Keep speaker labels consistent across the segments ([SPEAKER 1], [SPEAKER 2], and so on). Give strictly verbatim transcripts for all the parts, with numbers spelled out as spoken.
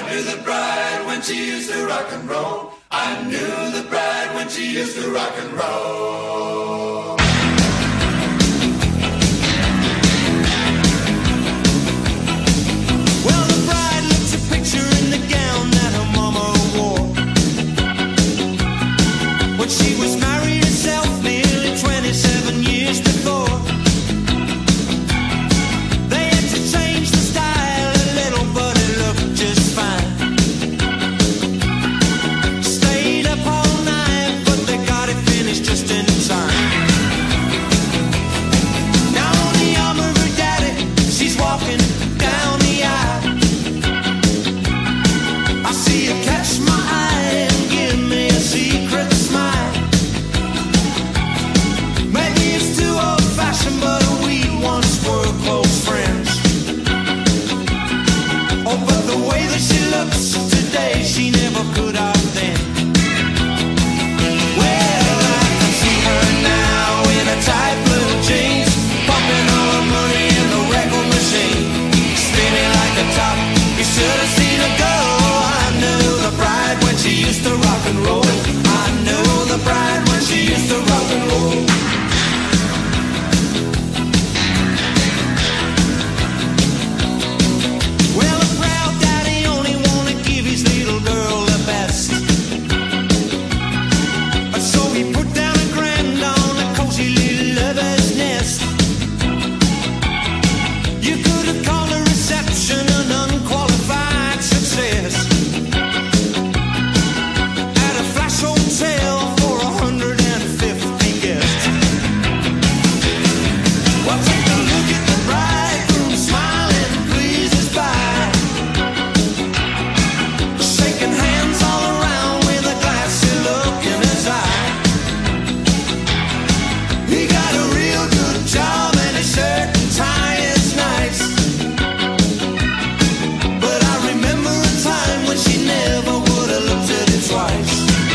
[SPEAKER 1] knew the bride when she used to rock and roll. I knew the bride when she used to rock and roll.
[SPEAKER 2] Well, the bride looks a picture in the gown that her mama wore when she was married herself nearly twenty-seven years before. They had to change the style a little, but it looked just fine. Stayed up all night, but they got it finished just in time. Now on the arm of her daddy, she's walking down the aisle. I see her catch my eye and give me a secret smile. Maybe it's too old-fashioned, but we once were close friends. Oh, but the way that she looks today, she never could have then. Well, I can see her now in her tight blue jeans, pumping all her money in the record machine, spinning like a top. You should have seen her go. I knew the bride when she used to rock and roll. I knew the bride when she used to rock and roll. Well, a proud daddy only wanna give his little girl the best, and so he put down a grand on a cozy little lover's nest. You could have called a reception an unqualified success at a flash hotel for a hundred and fifty guests. Well, take a look at the bridegroom smiling, please us by, shaking hands all around with a glassy look in his eye. He got a real good job and his shirt and tie is nice, but I remember a time when she never would have looked at it twice.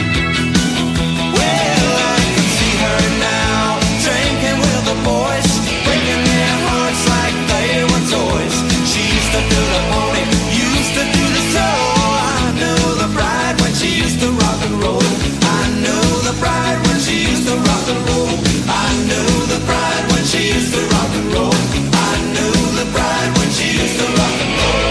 [SPEAKER 2] Well, I can see her now, drinking with the boys, breaking their hearts like they were toys. She used to do the pony, used to do the show. I knew the bride when she used to rock and roll. I knew the bride when she used to rock and roll. I knew the bride when she used to rock and roll. I knew the bride when she used to rock and roll.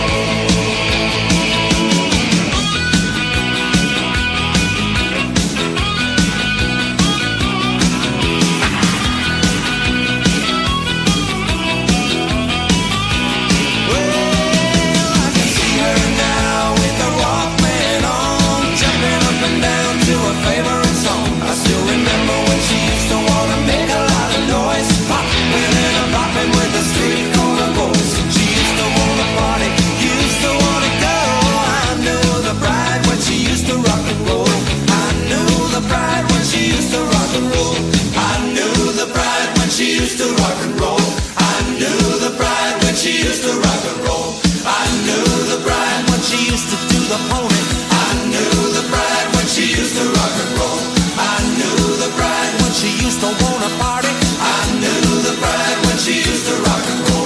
[SPEAKER 2] Well, I can see her now with the Walkman on, jumping up and down to her favorite song. I still remember when she used to wanna make a lot of noise, popping and a bopping with the street corner boys. She used to wanna party, used to wanna go. I knew the bride when she used to rock and roll. I knew the bride when she used to rock and roll. I knew the bride when she used to rock and roll. I knew the bride when she used to rock and roll. I knew the bride when she used to do the pony. I knew the bride when she used to rock and roll. I knew the bride when she used to wanna party. I knew the bride when she used to rock and roll.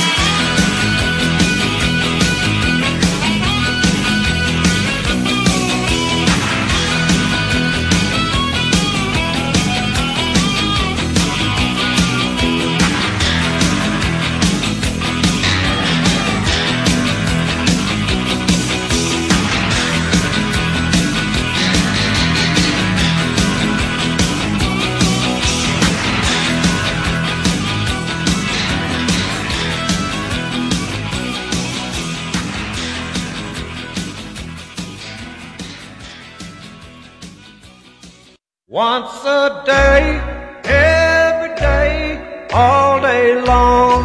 [SPEAKER 3] Once a day, every day, all day long.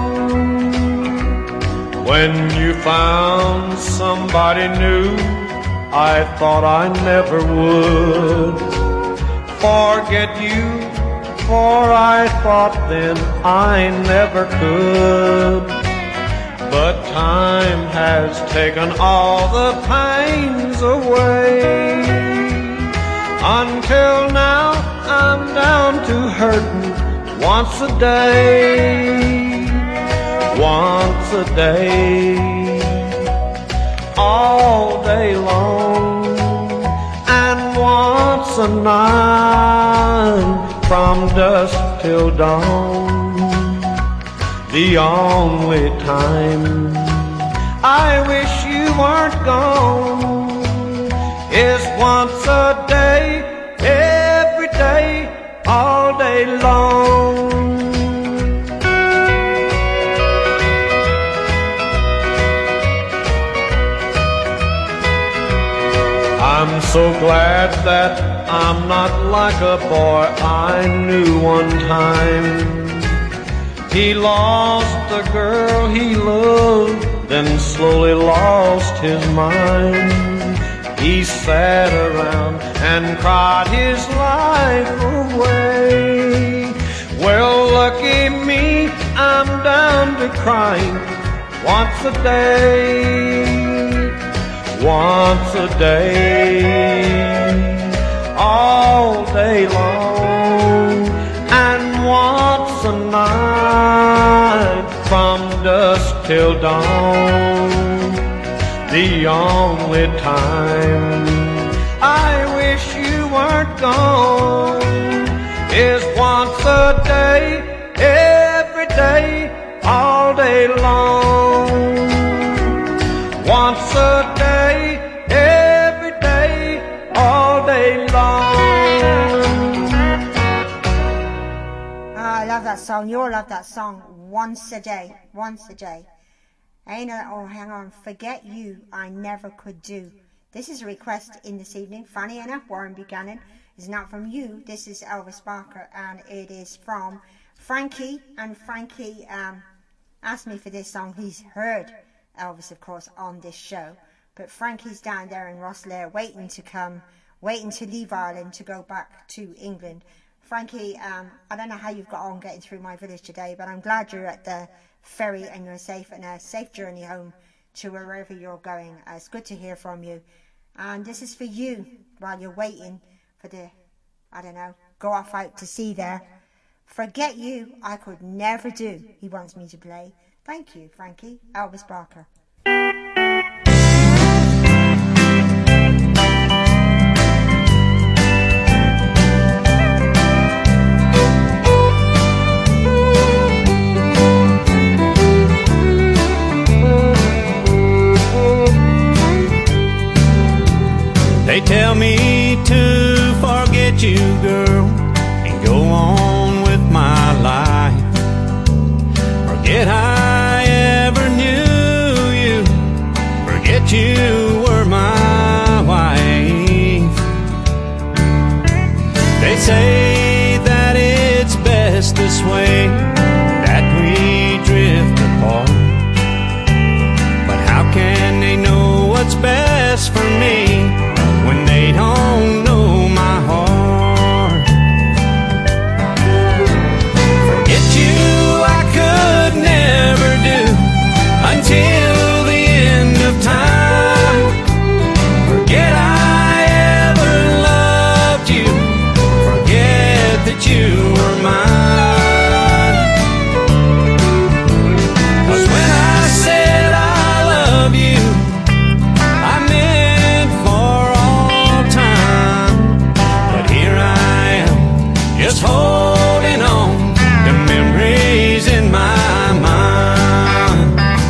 [SPEAKER 3] When you found somebody new, I thought I never would forget you, for I thought then I never could. But time has taken all the pains away. Until now I'm down to hurting once a day, once a day. All night from dusk till dawn. The only time I wish you weren't gone is once a day, every day, all day long. I'm so glad that I'm not like a boy I knew one time. He lost the girl he loved, then slowly lost his mind. He sat around and cried his life away. Well, lucky me, I'm down to crying once a day, once a day, all day long, and once a night from dusk till dawn. The only time I wish you weren't gone is once a day, every day, all day long. Once a day, every day, all day long.
[SPEAKER 4] Ah, I love that song. You all love that song. Once a day, once a day. Ain't a, oh, hang on. Forget You, I Never Could Do. This is a request in this evening. Funny enough, Warren Buchanan is not from you. This is Elvis Barker, and it is from Frankie. And Frankie um, asked me for this song. He's heard Elvis, of course, on this show. But Frankie's down there in Rosslare waiting to come, waiting to leave Ireland to go back to England. Frankie, um, I don't know how you've got on getting through my village today, but I'm glad you're at the ferry and you're safe, and a safe journey home to wherever you're going. Uh, it's good to hear from you. And this is for you while you're waiting for the, I don't know, go off out to sea there. Forget You, I Could Never Do, he wants me to play. Thank you, Frankie. Elvis Barker.
[SPEAKER 5] They tell me to forget you, girl, and go on with my life. Forget I ever knew you. Forget you were my wife. They say that it's best this way, that we drift apart. But how can they know what's best for me when they don't know my heart? Forget you I could never do until the end of time. Forget I ever loved you. Forget that you were mine. 'Cause when I said I love you, I meant for all time. But here I am, just holding on to memories in my mind.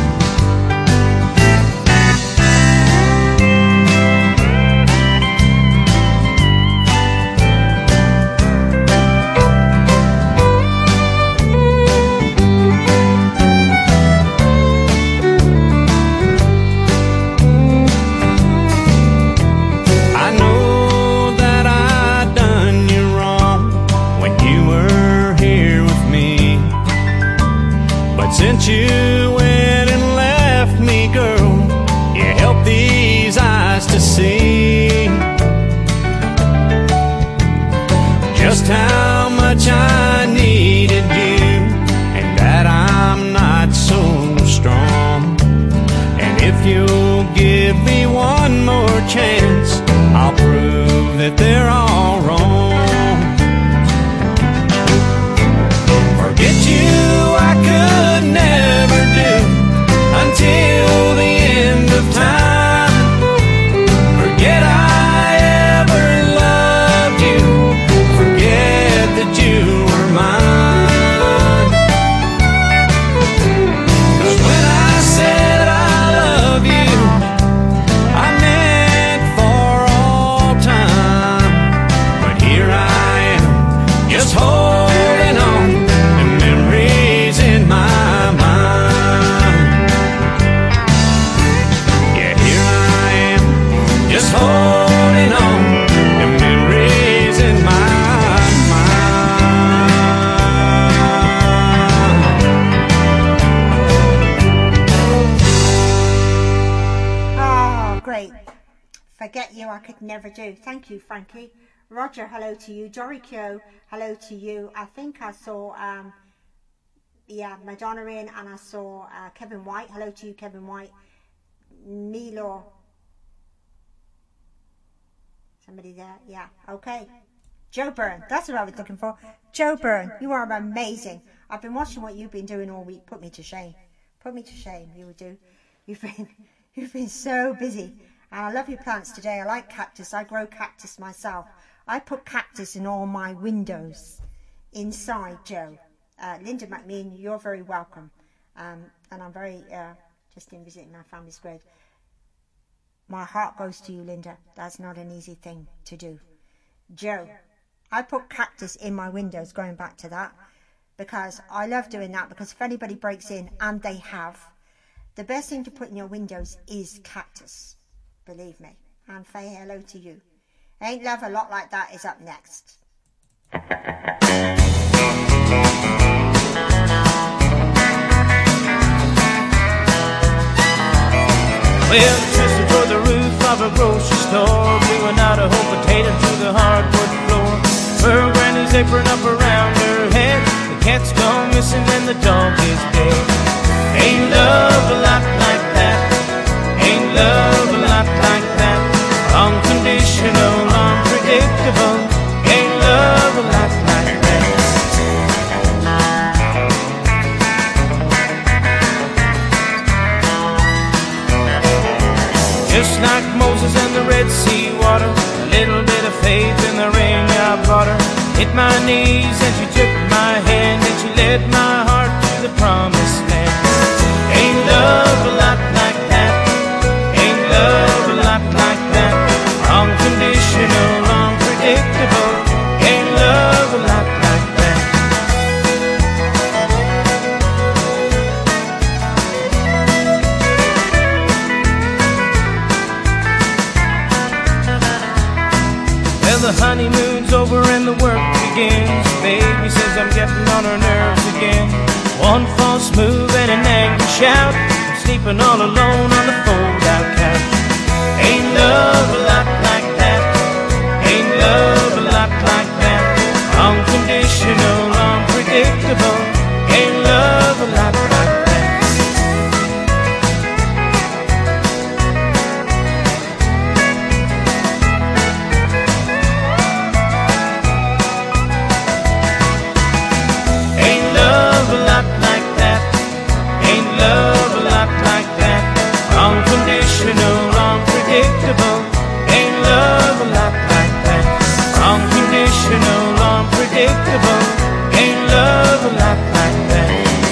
[SPEAKER 5] I know that I done you wrong when you were here with me. But since you went and left me, girl, you helped these eyes to see just how much I needed you, and that I'm not so strong. And if you'll give me one more chance, I'll prove that they're all wrong. Forget you I could never do until the end of time. Forget I ever loved you.
[SPEAKER 4] great. Forget You, I Could Never Do. Thank you, Frankie. Roger, hello to you. Dory Kyo, hello to you. I think I saw, um, yeah, Madonna in, and I saw uh, Kevin White. Hello to you, Kevin White. Milo. Somebody there? Yeah, okay. Joe Byrne, that's what I was looking for. Joe Byrne, you are amazing. I've been watching what you've been doing all week. Put me to shame. Put me to shame, you would do. You've been, you've been so busy. And I love your plants today. I like cactus. I grow cactus myself. I put cactus in all my windows inside, Joe. Uh, Linda McMean, you're very welcome. Um, and I'm very, uh, just in visiting my family's grave. My heart goes to you, Linda. That's not an easy thing to do. Joe, I put cactus in my windows, going back to that, because I love doing that, because if anybody breaks in, and they have, the best thing to put in your windows is cactus. Believe me. And Faye, hello to you. Ain't Love a Lot Like That is up next.
[SPEAKER 5] Well, Tristan toward the roof of a grocery store, blew out a whole potato to the hardwood floor. Her granny's apron up around her head, the cat's gone missing and the dog is dead. Ain't love a lot like that, ain't love a lot like that. Unconditional, unpredictable, ain't love a lot like that. Just like Moses and the Red Sea water, a little bit of faith in the ring I brought her. Hit my knees and she took my hand, and she led my heart to the promised land. Ain't love a lot like that, ain't love a lot like that. Unconditional, unpredictable, ain't love a lot like that. Well, the honeymoon's over and the work begins. Baby says I'm getting on her nerves again. One false move and an angry shout, I'm sleeping all alone on the fold-out couch. Ain't love a lot like that, ain't love a lot like that. Unconditional, unpredictable, ain't love a lot like that. Unconditional, unpredictable, ain't love a lot like that. Unconditional, unpredictable, ain't love a lot like that.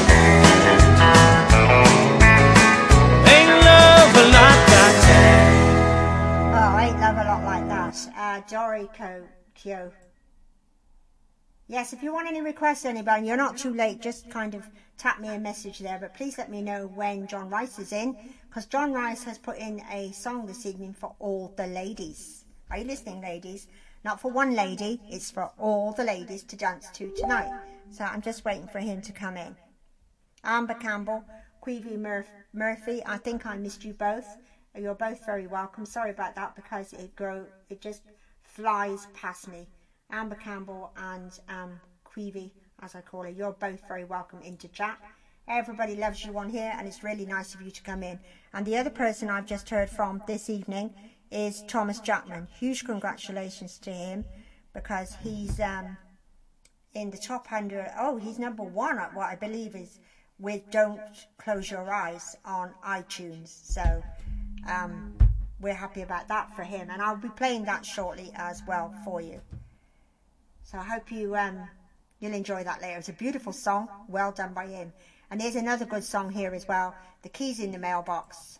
[SPEAKER 5] Ain't love a lot like that.
[SPEAKER 4] Oh, ain't love a lot like that. Uh, Dory Kyo. Yes, if you want any requests, anybody, you're not too late. Just kind of tap me a message there. But please let me know when John Rice is in, because John Rice has put in a song this evening for all the ladies. Are you listening, ladies? Not for one lady. It's for all the ladies to dance to tonight. So I'm just waiting for him to come in. Amber Campbell, Queevy Murph- Murphy, I think I missed you both. You're both very welcome. Sorry about that, because it grow it just flies past me. Amber Campbell and um, Queevy, as I call her, you're both very welcome into chat. Everybody loves you on here, and it's really nice of you to come in. And the other person I've just heard from this evening is Thomas Jackman. Huge congratulations to him, because he's um, in the top one hundred. Oh, he's number one at what I believe is with Don't Close Your Eyes on iTunes. So um, we're happy about that for him, and I'll be playing that shortly as well for you. So I hope you, um, you'll enjoy that later. It's a beautiful song, well done by him. And there's another good song here as well, The Keys in the Mailbox.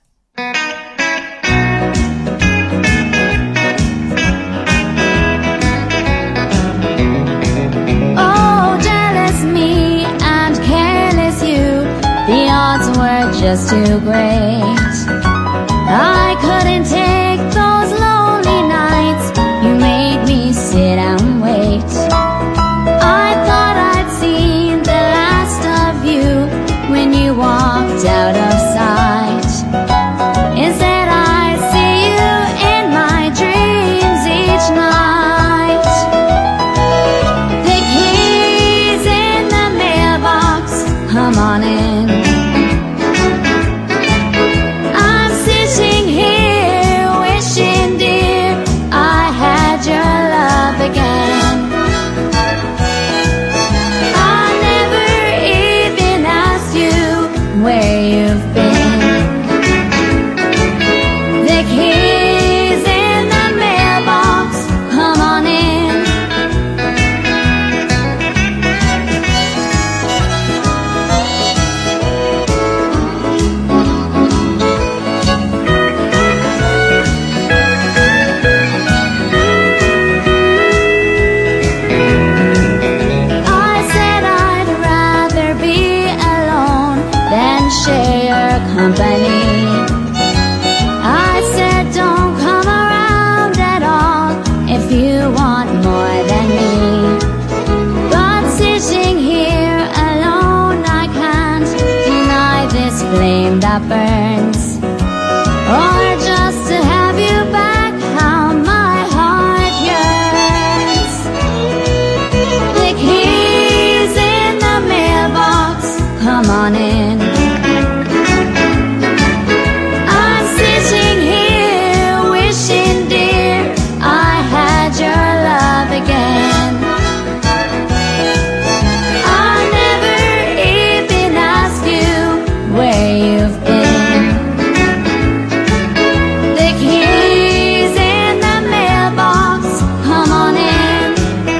[SPEAKER 6] Oh, jealous me and careless you, the odds were just too great. I couldn't take those lonely nights, you made me sit and wait. I thought I'd seen the last of you when you walked out of sight. Instead I see you or just to have you back, how my heart yearns. The keys in the mailbox, come on in. I'm sitting here wishing, dear, I had your love again. I never even ask you where you've been. The keys in the mailbox, come on in.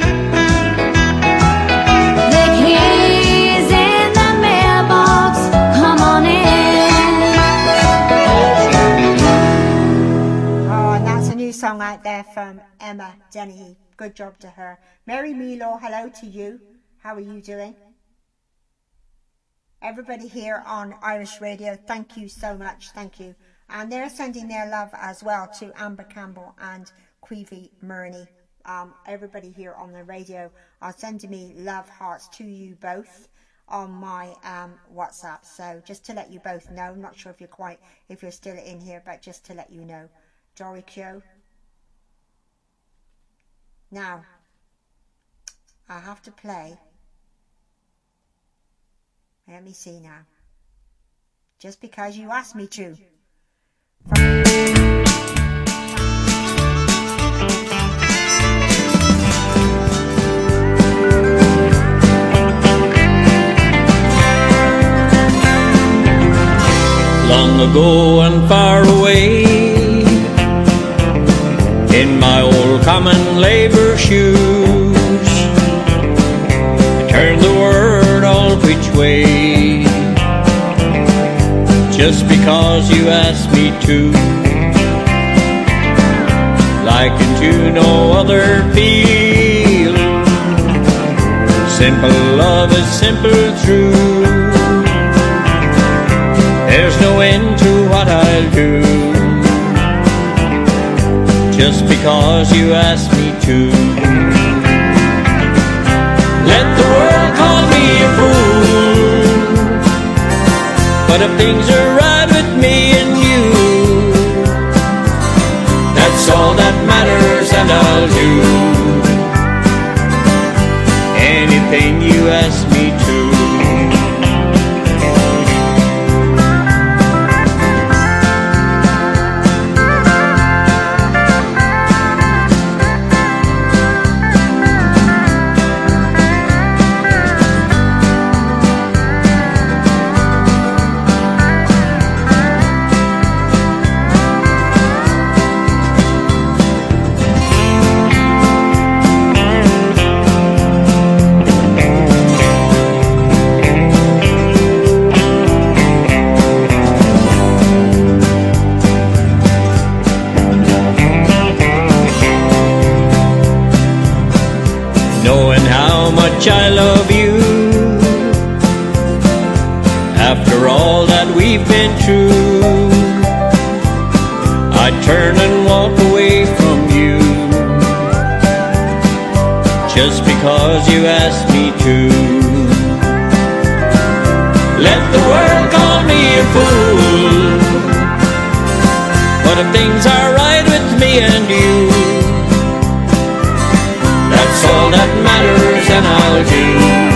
[SPEAKER 6] The keys in the mailbox, come on in.
[SPEAKER 4] Oh, and that's a new song out there from Emma Dennehy. Good job to her. Mary Milo, hello to you. How are you doing? Everybody here on Irish Radio, thank you so much. Thank you. And they're sending their love as well to Amber Campbell and Queevy Murney. Um, everybody here on the radio are sending me love hearts to you both on my um, WhatsApp. So just to let you both know, I'm not sure if you're quite, if you're still in here, but just to let you know. Dory Kyo. Now, I have to play. Let me see now. Just because you asked me to.
[SPEAKER 5] Long ago and far away, in my old common labor shoes, I turned the world all which way, just because you asked me to. Like into no other field, simple love is simple true. There's no end to what I'll do, just because you asked me to. Let the world call me a fool, but if things are right with me and you, that's all that matters, and I'll do anything you ask me to. I love you, after all that we've been through, I'd turn and walk away from you, just because you asked me to. Let the world call me a fool, but if things are right with me and you, that's all that matters, and I'll do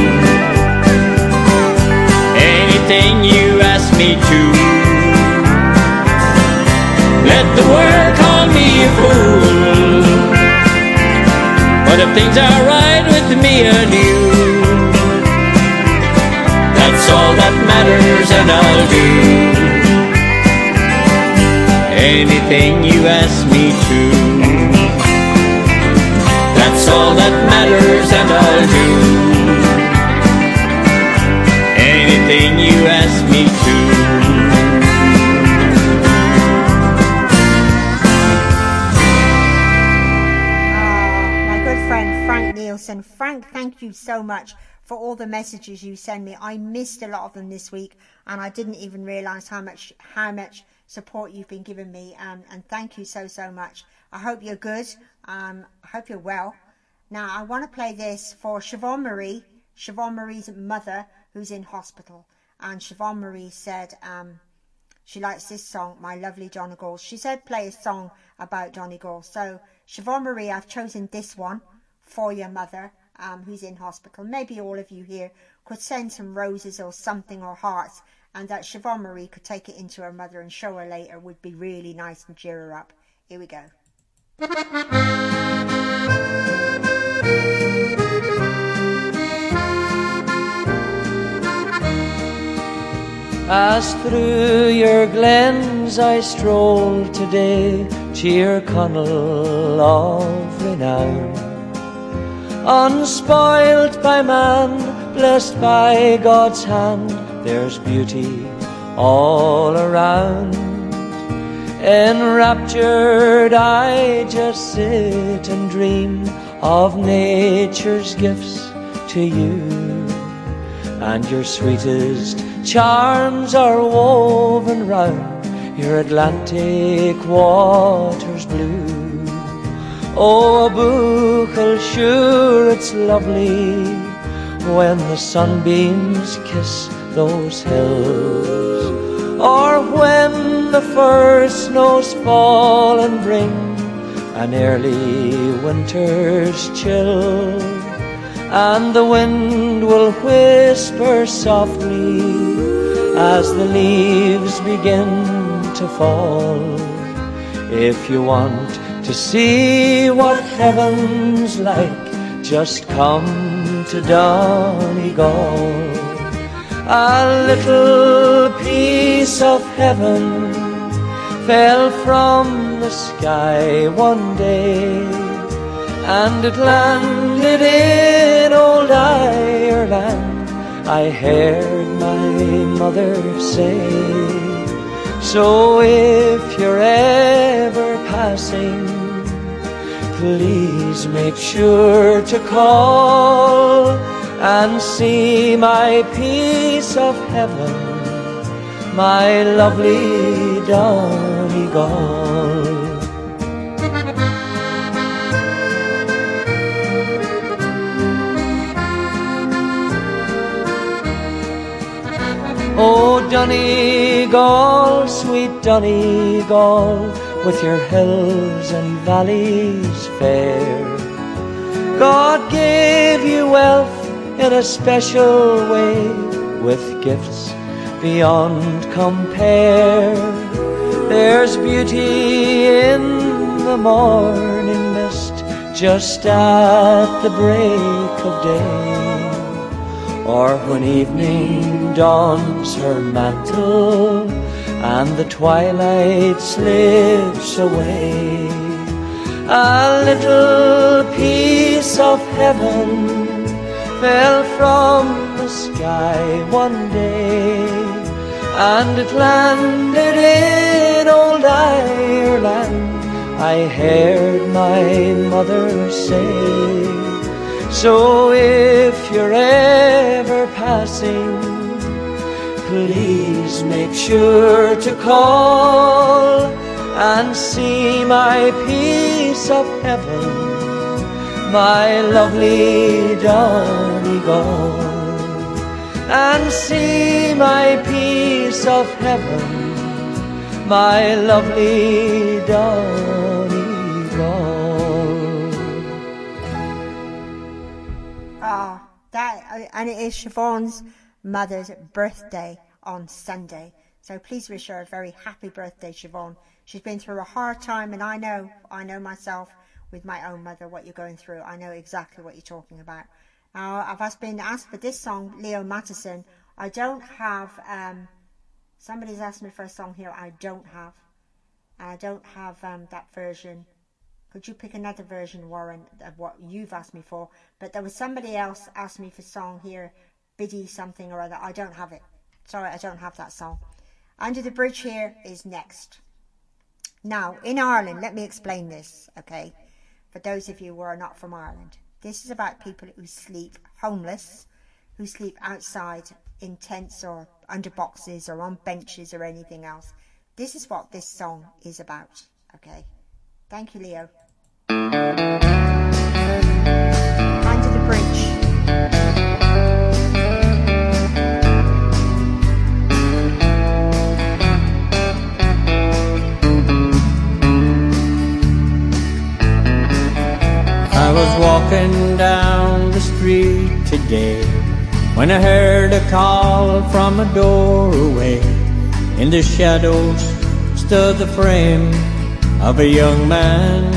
[SPEAKER 5] anything you ask me to. Let the world call me a fool, but if things are right with me and you, that's all that matters, and I'll do anything you ask me to. That's all that matters, and I'll do anything you ask me to.
[SPEAKER 4] Oh, my good friend Frank Nielsen. Frank, thank you so much for all the messages you send me. I missed a lot of them this week, and I didn't even realise how much how much support you've been giving me. Um, and thank you so so much. I hope you're good. Um, I hope you're well. Now, I want to play this for Siobhan Marie, Siobhan Marie's mother, who's in hospital. And Siobhan Marie said um, She likes this song, My Lovely Donegal. She said play a song about Donegal. So, Siobhan Marie, I've chosen this one for your mother, um, who's in hospital. Maybe all of you here could send some roses or something or hearts, and that Siobhan Marie could take it into her mother and show her later. Would be really nice and cheer her up. Here we go.
[SPEAKER 7] As through your glens I strolled today, cheer Connell of renown, unspoilt by man, blessed by God's hand, there's beauty all around. Enraptured I just sit and dream of nature's gifts to you, and your sweetest charms are woven round your Atlantic waters blue. Oh, Buchel, sure it's lovely when the sunbeams kiss those hills, or when the first snows fall and bring an early winter's chill, and the wind will whisper softly as the leaves begin to fall. If you want to see what heaven's like, just come to Donegal. A little piece of heaven fell from the sky one day, and it landed in old Ireland, I heard my mother say. So if you're ever passing, please make sure to call and see my piece of heaven, my lovely Donegal. Oh, Donegal, sweet Donegal, with your hills and valleys fair, God gave you wealth in a special way, with gifts beyond compare. There's beauty in the morning mist, just at the break of day, or when evening dons her mantle and the twilight slips away. A little piece of heaven fell from the sky one day, and it landed in old Ireland, I heard my mother say. So if you're ever passing, please make sure to call and see my piece of heaven, my lovely Donegal. And see my piece of heaven, my lovely Donegal.
[SPEAKER 4] Ah, oh, that, and it is Siobhan's mother's birthday on Sunday. So please wish her a very happy birthday, Siobhan. She's been through a hard time, and I know, I know myself with my own mother what you're going through. I know exactly what you're talking about. Now, I've been asked for this song, Leo Mattison. I don't have, um, somebody's asked me for a song here I don't have. I don't have um, that version. Could you pick another version, Warren, of what you've asked me for? But there was somebody else asked me for song here, Biddy something or other. I don't have it. Sorry, I don't have that song. Under the Bridge here is next. Now, in Ireland, let me explain this, okay? For those of you who are not from Ireland. This is about people who sleep homeless, who sleep outside in tents or under boxes or on benches or anything else. This is what this song is about, okay? Thank you, Leo. Under the Bridge.
[SPEAKER 7] walking down the street today when I heard a call from a doorway. In the shadows stood the frame of a young man.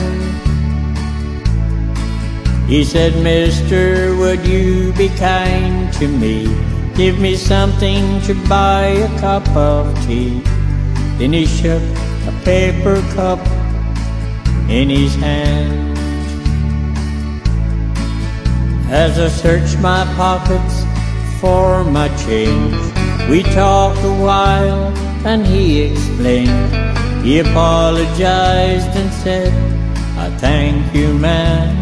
[SPEAKER 7] He said, "Mister, would you be kind to me? Give me something to buy a cup of tea." Then he shook a paper cup in his hand. As I searched my pockets for my change, we talked a while and he explained. He apologized and said, "I thank you, man."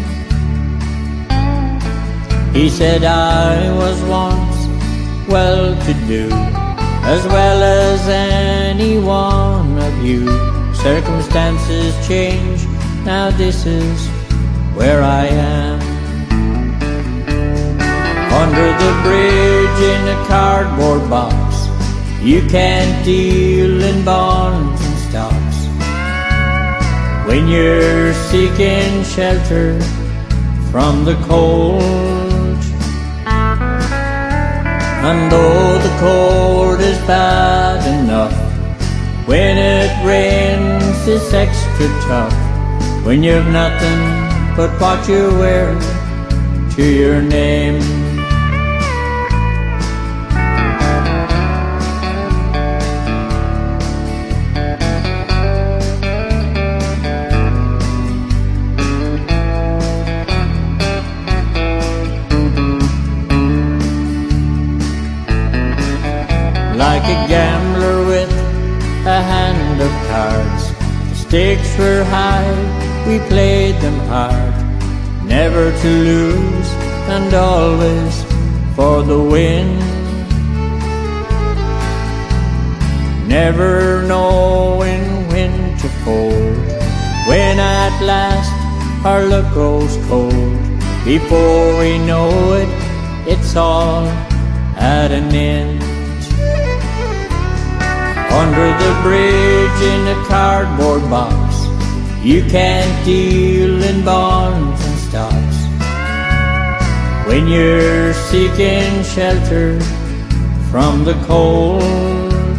[SPEAKER 7] He said, "I was once well-to-do, as well as any one of you. Circumstances change, now this is where I am. Under the bridge in a cardboard box, you can't deal in bonds and stocks. When you're seeking shelter from the cold, and though the cold is bad enough, when it rains it's extra tough. When you've nothing but what you wear to your name." Like a gambler with a hand of cards, the stakes were high, we played them hard, never to lose and always for the win. Never knowing when to fold, when at last our luck grows cold. Before we know it, it's all at an end. Under the bridge in a cardboard box, you can't deal in bonds and stocks. When you're seeking shelter from the cold,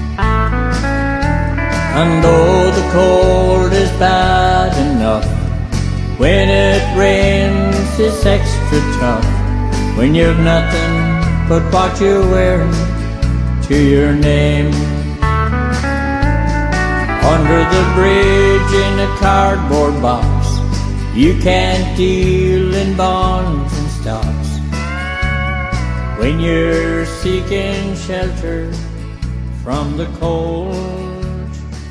[SPEAKER 7] and though the cold is bad enough, when it rains it's extra tough. When you've nothing but what you wear to your name. Under the bridge in a cardboard box, you can't deal in bonds and stocks. When you're seeking shelter from the cold,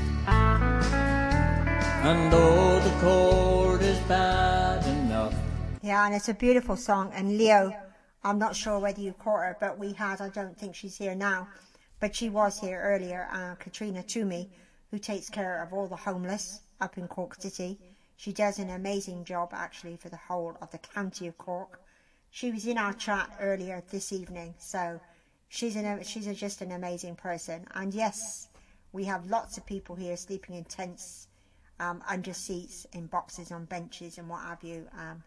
[SPEAKER 7] and though the cold is bad enough.
[SPEAKER 4] Yeah, and it's a beautiful song. And Leo, I'm not sure whether you caught her, but we had, I don't think she's here now, but she was here earlier, uh, Katrina Toomey, who takes care of all the homeless up in Cork City. She does an amazing job, actually, for the whole of the county of Cork. She was in our chat earlier this evening, so she's an, she's a, just an amazing person. And yes, we have lots of people here sleeping in tents, um, under seats, in boxes, on benches, and what have you. Um,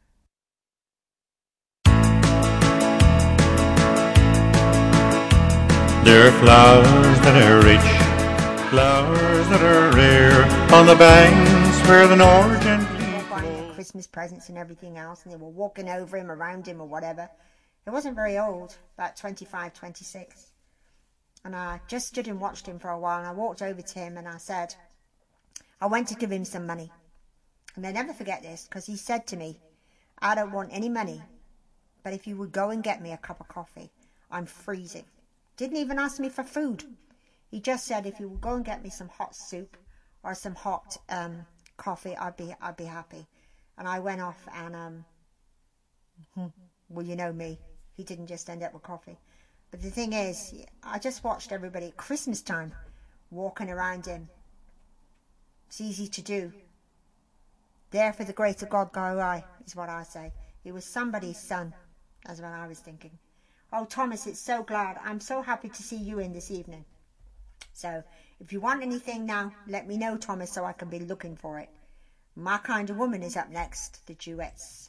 [SPEAKER 8] There are flowers that are rich, flowers that are rare, on the banks where the north gently
[SPEAKER 4] flows. Buying the Christmas presents and everything else, and they were walking over him, around him, or whatever. He wasn't very old, about twenty-five, twenty-six. And I just stood and watched him for a while, and I walked over to him and I said, I went to give him some money. And I'll never forget this, because he said to me, I don't want any money, but if you would go and get me a cup of coffee, I'm freezing. Didn't even ask me for food. He just said, if you would go and get me some hot soup or some hot um, coffee, I'd be I'd be happy. And I went off and, um, well, you know me, he didn't just end up with coffee. But the thing is, I just watched everybody at Christmas time walking around him. It's easy to do. There for the grace of God go I, is what I say. He was somebody's son. That's what I was thinking. Oh, Thomas, it's so glad. I'm so happy to see you in this evening. So, if you want anything now, let me know, Thomas, so I can be looking for it. My Kind of Woman is up next, the duets.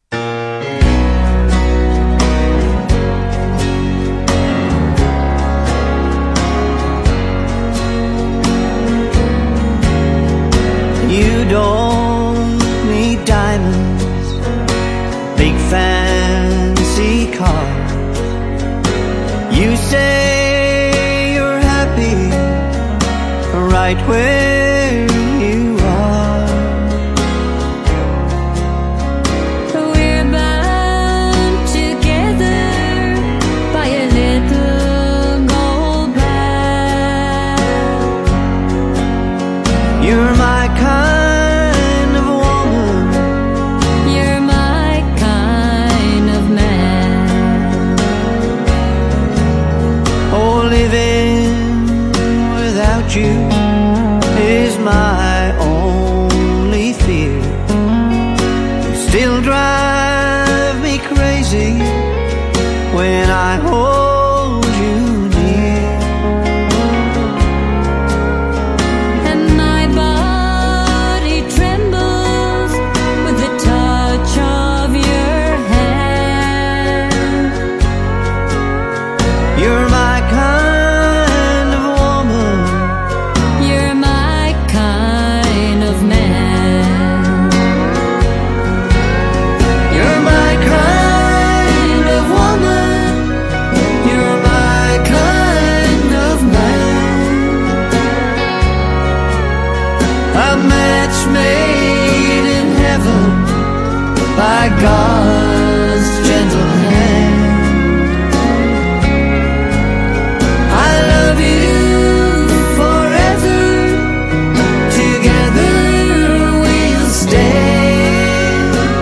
[SPEAKER 9] You don't need diamonds, big fancy cars. You say you're happy right where you are.
[SPEAKER 6] We're bound together by a little gold band.
[SPEAKER 9] You're my kind of woman,
[SPEAKER 6] You're my kind of man.
[SPEAKER 9] oh, living without you is my only fear. You still drive me crazy when I hold you near.
[SPEAKER 6] And my body trembles with the touch of your hand.
[SPEAKER 9] You're my kind of woman,
[SPEAKER 6] You're my kind of man.
[SPEAKER 9] you're my kind of woman, you're my kind of man. A match made in heaven by God's gentle hand. I love you forever, together we'll stay.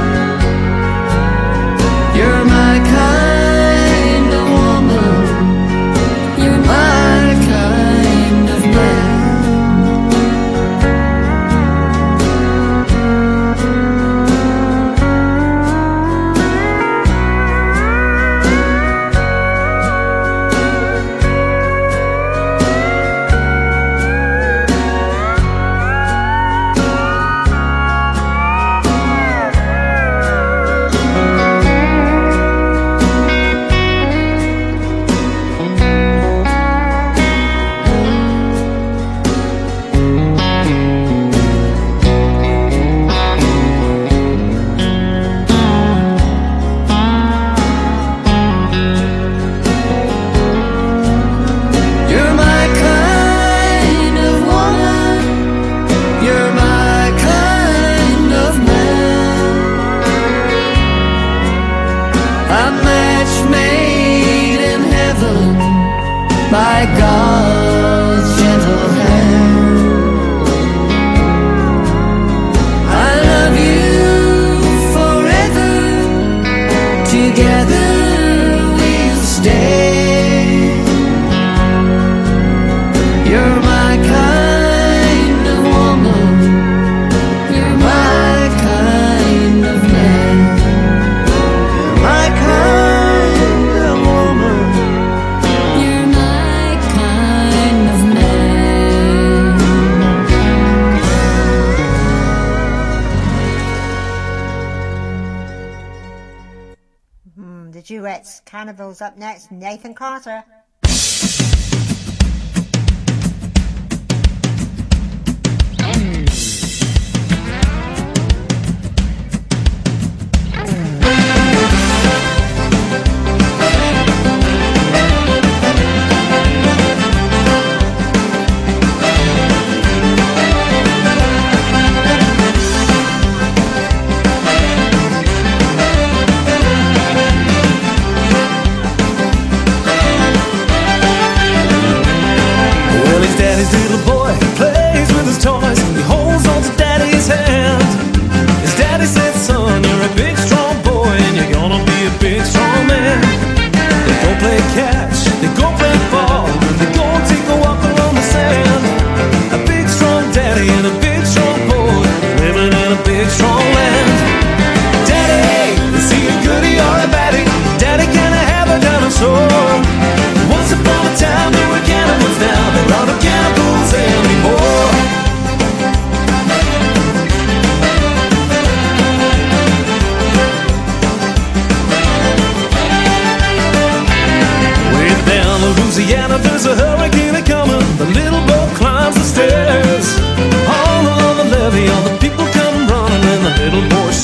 [SPEAKER 9] You're my kind of woman,
[SPEAKER 6] You're
[SPEAKER 9] my kind of man. You're my kind of woman, you're my kind of man. A match made in heaven by God's gentle hand. I love you forever, together we'll stay. You're my kind of woman, you're my kind of man. You're my kind of woman,
[SPEAKER 6] You're my kind of man.
[SPEAKER 4] Hmm, the duets. Carnival's up next, Nathan Carter.
[SPEAKER 2] Thank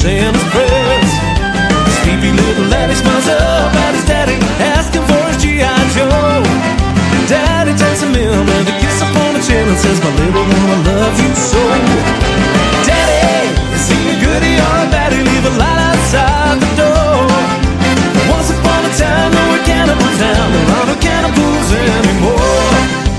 [SPEAKER 10] Santa's prayers. Sleepy little laddie smiles up at his daddy, asking for his G I Joe. Daddy takes him in with a kiss upon the chin and says, my little one, I love you so. Daddy, is he a goodie or a baddie? Leave a light outside the door. Once upon a time, there were cannibals down. There are no cannibals anymore.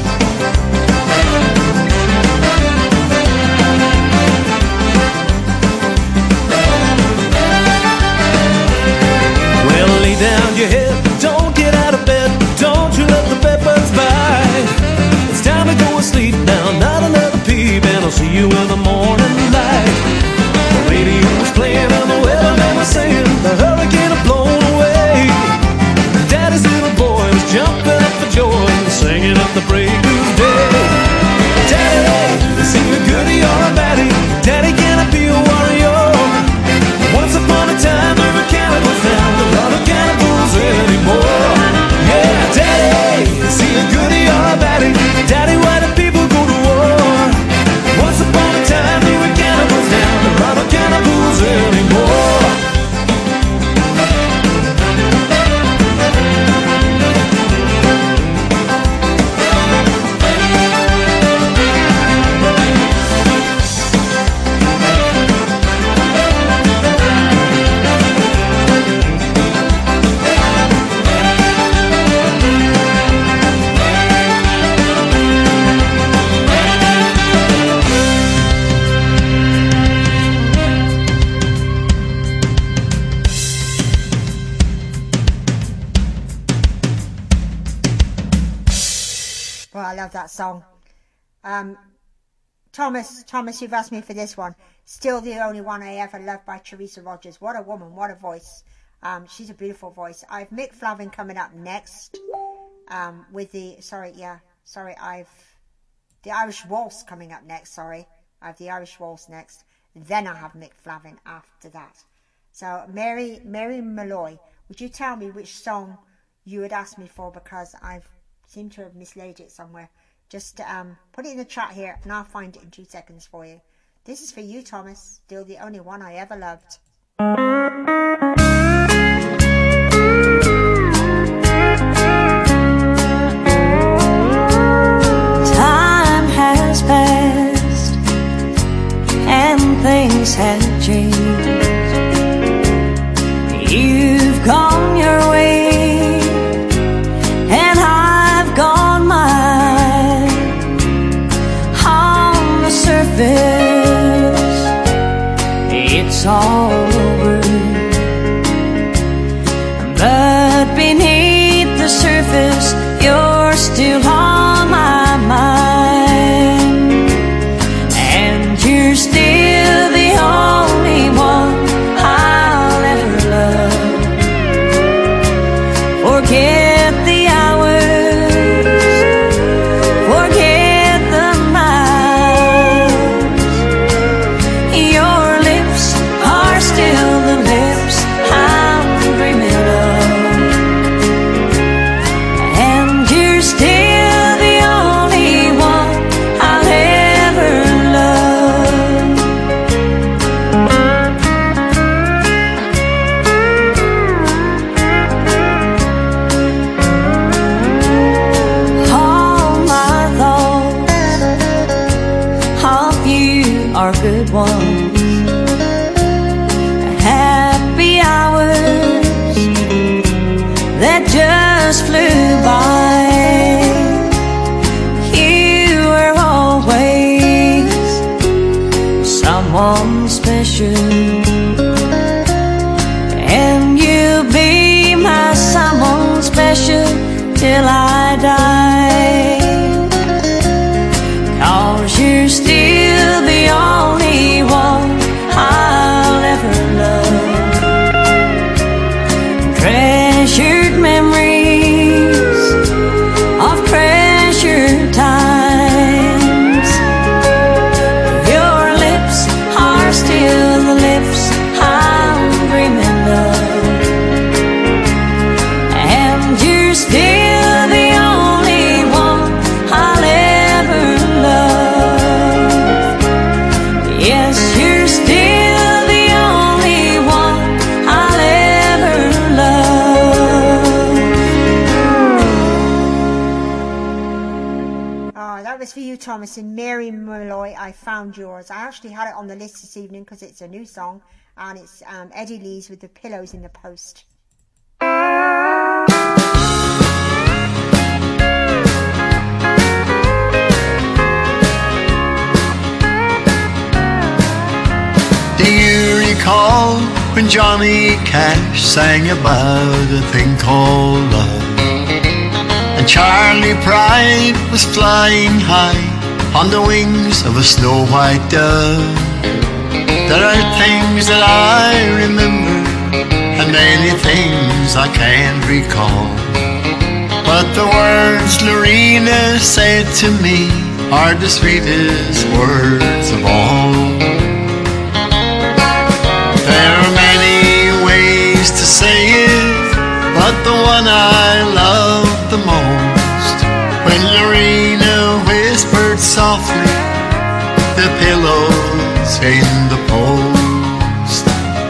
[SPEAKER 10] Well, lay down your head, don't get out of bed, don't you let the bedbugs bite. It's time to go to sleep now, not another peep, and I'll see you in the morning light. The radio was playing and the weatherman was saying the hurricane had blown away. Daddy's little boy was jumping up for joy and singing at the break of day. Daddy, is he a goodie or a baddie? Daddy, can I be a warrior? Once upon a time there were cannibals now, there are no cannibals anymore. Yeah, Daddy, is he a goodie or a baddie? Daddy, why do people go to war? Once upon a time there were cannibals now, there are no cannibals anymore.
[SPEAKER 4] Well, I love that song. Um, Thomas, Thomas, you've asked me for this one. Still the Only One I Ever Loved by Teresa Rogers. What a woman, what a voice. Um, she's a beautiful voice. I've Mick Flavin coming up next. Um, with the, sorry, yeah, sorry, I've, the Irish Waltz coming up next, sorry. I have the Irish Waltz next. Then I have Mick Flavin after that. So, Mary, Mary Malloy, would you tell me which song you would ask me for, because I've seem to have mislaid it somewhere. Just um, put it in the chat here and I'll find it in two seconds for you. This is for you, Thomas. Still the only one I ever loved.
[SPEAKER 11] Time has passed and things have changed. You've gone your way and I've gone mine. On the surface, it's all over, but beneath the surface, you're still on my mind, and you're still the only one I'll ever love. Forget good ones, happy hours that just flew by. You were always someone special, and you'll be my someone special till I die. 'Cause you're still the only one I'll ever love. Treasured memories of treasured times. Your lips are still the lips I'm dreaming of, and you're still the only one I'll ever love. Yes, you're still the only
[SPEAKER 4] for you, Thomas, and Mary Malloy, I Found Yours. I actually had it on the list this evening because it's a new song, and it's um, Eddie Lee's with the Pillows in the Post.
[SPEAKER 12] Do you recall when Johnny Cash sang about a thing called love? And Charlie Pride was flying high on the wings of a snow-white dove. There are things that I remember and many things I can't recall, but the words Lorena said to me are the sweetest words of all. There are many ways to say it, but the one I love the most, when Lorena whispered softly, the pillows in the post.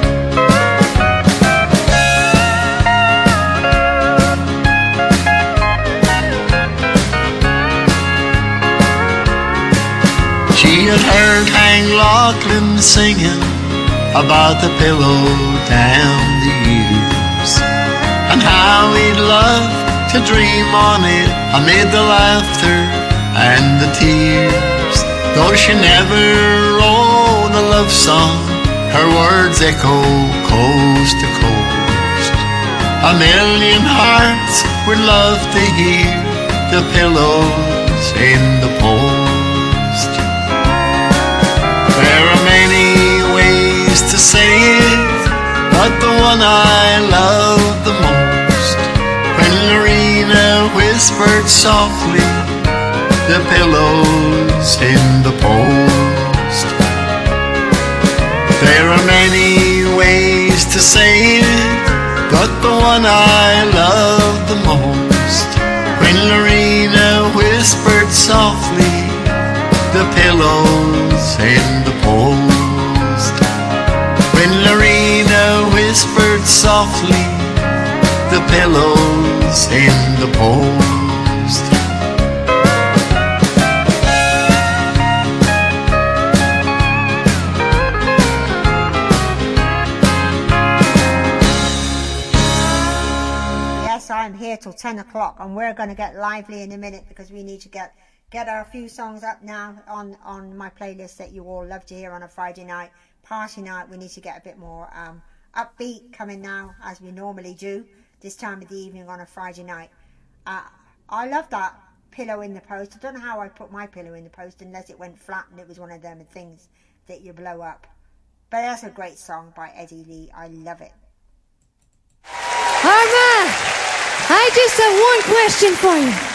[SPEAKER 12] She had heard Hank Lachlan singing about the pillow down the years, and how he'd love to dream on it amid the laughter and the tears. Though she never wrote a love song, her words echo coast to coast. A million hearts would love to hear the pillows in the post. There are many ways to say it, but the one I love the most, when Lorena whispered softly, the pillows in the post. There are many ways to say it, but the one I love the most, when Lorena whispered softly, the pillows in the post. When Lorena whispered softly, the pillows in the post.
[SPEAKER 4] Yes, I'm here till ten o'clock, and we're going to get lively in a minute because we need to get get our few songs up now on, on my playlist that you all love to hear on a Friday night. Party night, we need to get a bit more um, upbeat coming now, as we normally do this time of the evening on a Friday night. Uh, I love that pillow in the post. I don't know how I put my pillow in the post unless it went flat and it was one of them things that you blow up. But that's a great song by Eddie Lee. I love it.
[SPEAKER 13] All right, I just have one question for you.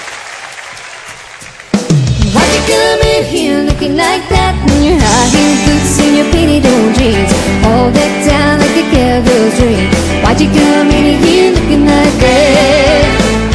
[SPEAKER 13] Why'd you come in here looking like that, in your high heel boots and your penny old jeans, all decked out like a cowgirl's dream? Why'd you come in here looking like that?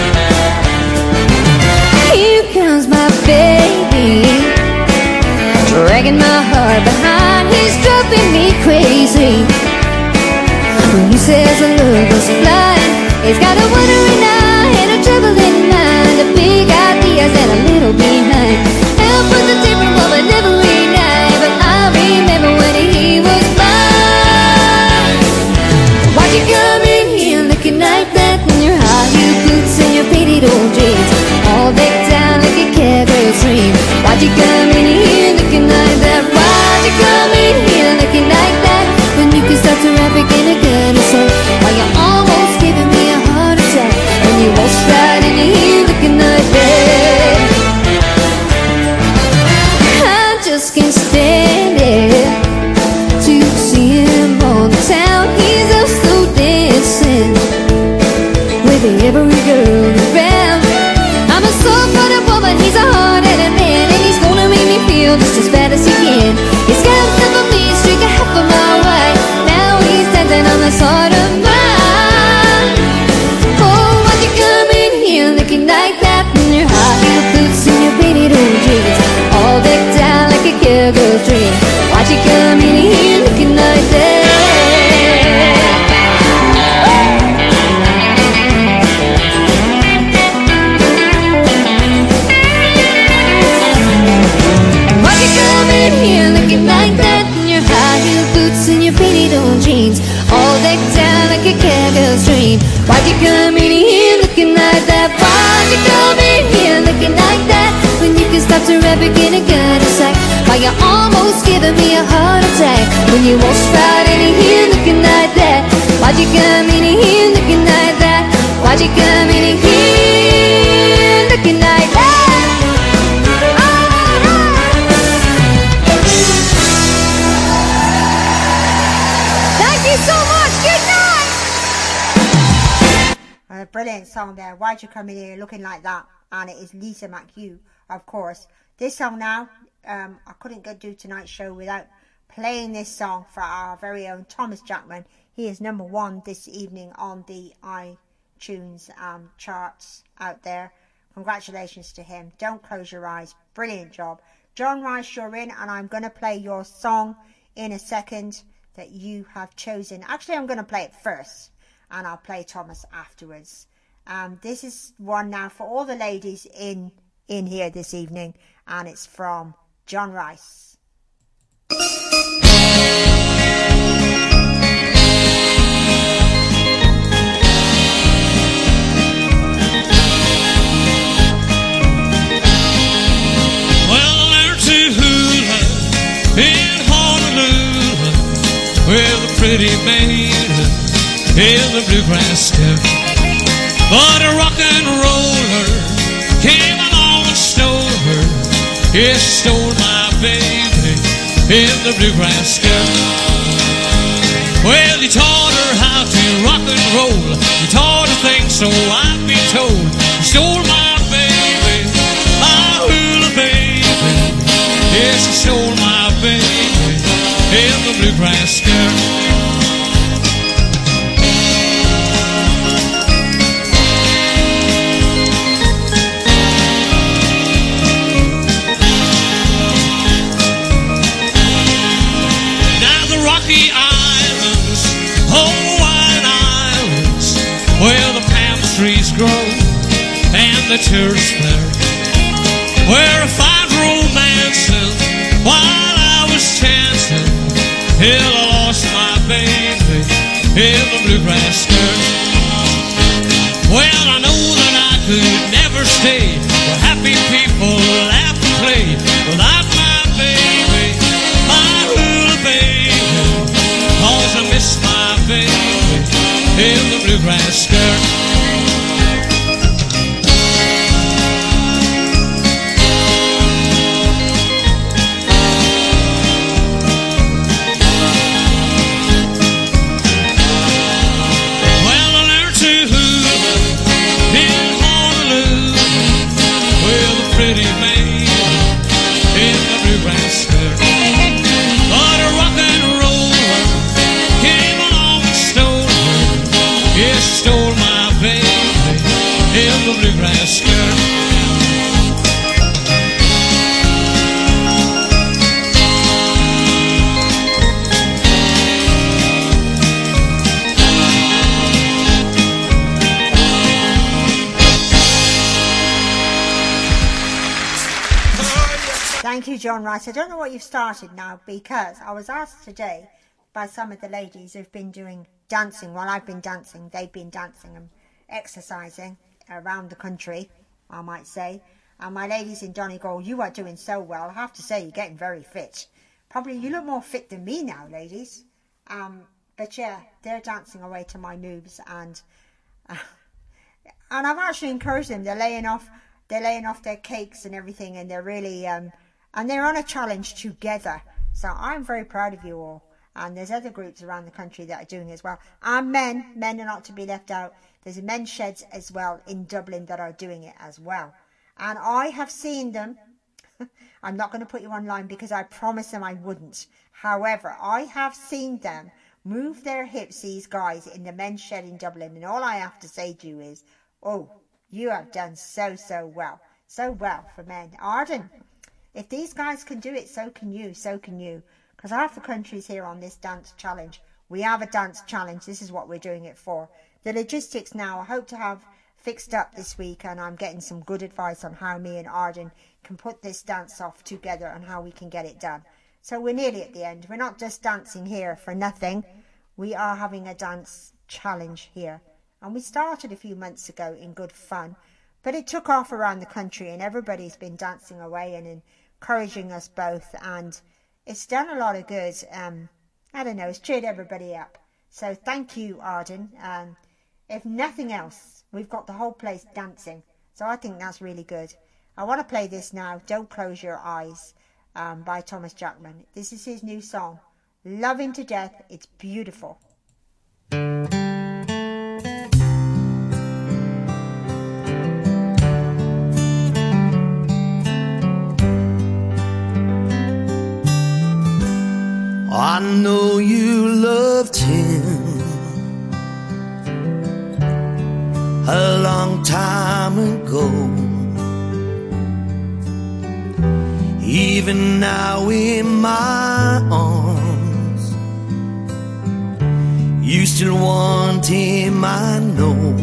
[SPEAKER 13] Here comes my baby, dragging my heart behind, he's driving me crazy. When he says a love is blind, he's got a wandering eye and a troubling mind, a big ideas and a little behind. Help with the different woman every night, but I remember when he was mine. Why'd you come in here looking like that, in your high heel boots and your faded old jeans, all decked out like a cowgirl's dream? Why'd you come in here looking like that? Why'd you come in here looking like that, when you could start traffic in a gun or so? Why you almost giving me a heart attack, when you walked right in here looking like that? I just can't little jeans, all decked out like a cowgirl's dream. Why'd you come in here looking like that? Why'd you come in here looking like that? When you can stop to rap again and got a sack. Why you almost giving me a heart attack? When you walked right in here looking like that. Why'd you come in here looking like that? Why'd you come in here looking like that? So much. Good night.
[SPEAKER 4] A brilliant song there. Why'd you come in here looking like that? And it is Lisa McHugh, of course. This song now, um, I couldn't go do tonight's show without playing this song for our very own Thomas Jackman. He is number one this evening on the iTunes um, charts out there. Congratulations to him. Don't close your eyes. Brilliant job. John Rice, you're in, and I'm going to play your song in a second that you have chosen. Actually, I'm going to play it first, and I'll play Thomas afterwards. Um, this is one now for all the ladies in in here this evening, and it's from John Rice.
[SPEAKER 10] Well, I learned to hula in Honolulu with a pretty maiden in the bluegrass skirt. But a rock and roller came along and stole her. Yes, she stole my baby in the bluegrass skirt. Well, he taught her how to rock and roll. He taught her things so I'd be told. He stole my baby, my hula baby. Yes, he stole my baby in the bluegrass skirt. Now the Rocky Islands, Hawaiian Islands, where the palm trees grow and the church flare, where I find romancing while I was chancing, till I lost my baby in the bluegrass skirt. Well, I know that I could never stay where happy people laugh and play without my baby, my hula baby, 'cause I miss my baby in the bluegrass skirt. Pretty maid in the bluegrass skirt. But a rock and roller came along and stole her. Yes, she stole my baby in the bluegrass skirt.
[SPEAKER 4] Thank you, John Rice. I don't know what you've started now, because I was asked today by some of the ladies who've been doing dancing. While I've been dancing, they've been dancing and exercising around the country, I might say. And my ladies in Donegal, you are doing so well. I have to say, you're getting very fit. Probably you look more fit than me now, ladies. Um, but yeah, they're dancing away to my moves, and uh, and I've actually encouraged them. They're laying off, they're laying off their cakes and everything, and they're really um. And they're on a challenge together. So I'm very proud of you all. And there's other groups around the country that are doing as well. And men. Men are not to be left out. There's men's sheds as well in Dublin that are doing it as well. And I have seen them. I'm not going to put you online because I promised them I wouldn't. However, I have seen them move their hips, these guys, in the men's shed in Dublin. And all I have to say to you is, oh, you have done so, so well. So well for men. Arden. If these guys can do it, so can you, so can you. Because half the country's here on this dance challenge. We have a dance challenge. This is what we're doing it for. The logistics now, I hope to have fixed up this week, and I'm getting some good advice on how me and Arden can put this dance off together and how we can get it done. So we're nearly at the end. We're not just dancing here for nothing. We are having a dance challenge here. And we started a few months ago in good fun. But it took off around the country and everybody's been dancing away and encouraging us both. And it's done a lot of good. Um, I don't know, it's cheered everybody up. So thank you, Arden. Um, if nothing else, we've got the whole place dancing. So I think that's really good. I want to play this now, Don't Close Your Eyes, um, by Thomas Jackman. This is his new song. Love Him to Death. It's beautiful.
[SPEAKER 10] I know you loved him a long time ago. Even now in my arms, you still want him, I know.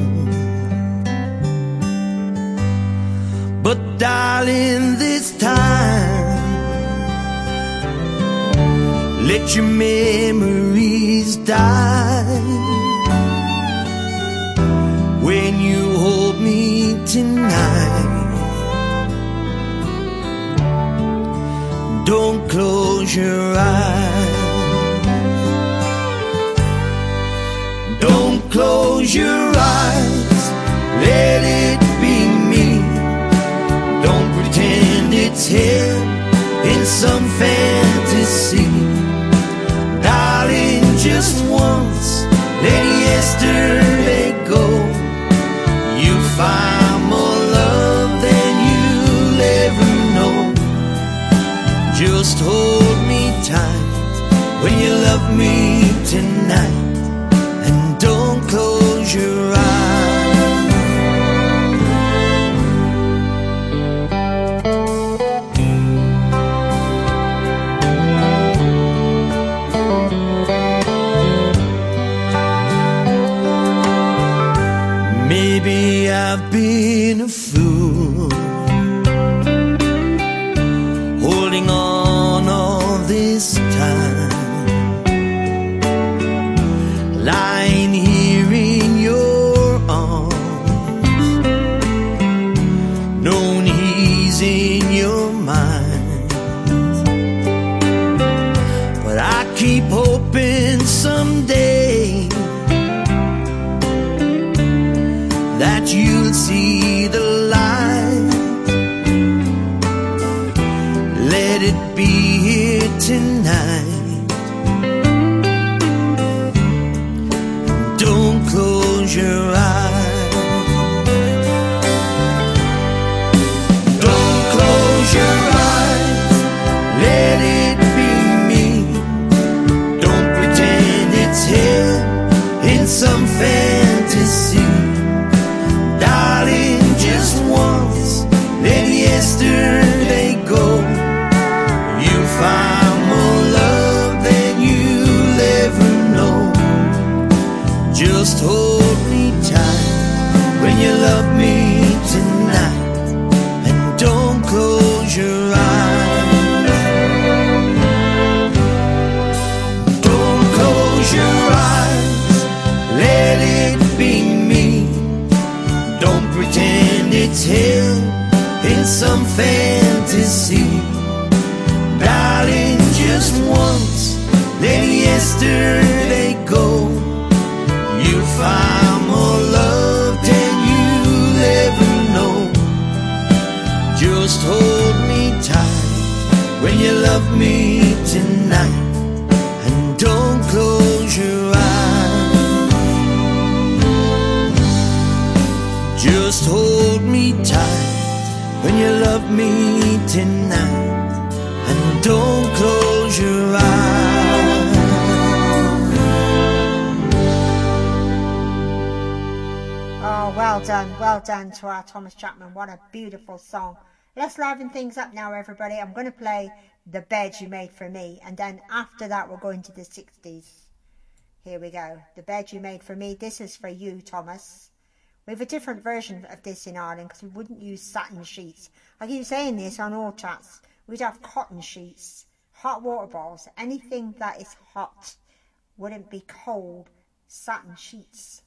[SPEAKER 10] But darling, this time, let your memories die. When you hold me tonight, don't close your eyes. Don't close your eyes, let it be me. Don't pretend it's him in some fantasy. Darling, just once, let yesterday go. You'll find more love than you'll ever know. Just hold me tight when you love me tonight, and don't close your eyes. Maybe I've been a fool, holding on all this time, lying here in your arms, knowing he's in your mind. But I keep hoping someday that you'll see the light. Let it be here tonight. Don't close your eyes. Don't close your eyes, let it be me. Don't pretend it's him in some fantasy. Darling, just once, let yesterday go. You'll find more love than you'll ever know. Just hold me tight when you love me tonight, and don't close your eyes. Don't close your eyes, let it be me. Don't pretend it's him in some fantasy. Darling, just once, let yesterday go. You'll find more love than you'll ever know. Just hold me tight when you love me tonight, and don't close your eyes. Just hold me tight when you love me tonight, and don't close your eyes.
[SPEAKER 4] Oh, well done, well done to our Thomas Chapman. What a beautiful song. Let's liven things up now, everybody. I'm going to play The Bed You Made For Me, and then after that we're going to the sixties. Here we go. The Bed You Made For Me. This is for you, Thomas. We have a different version of this in Ireland because we wouldn't use satin sheets. I keep saying this on all chats. We'd have cotton sheets, hot water balls, anything that is hot wouldn't be cold. Satin sheets.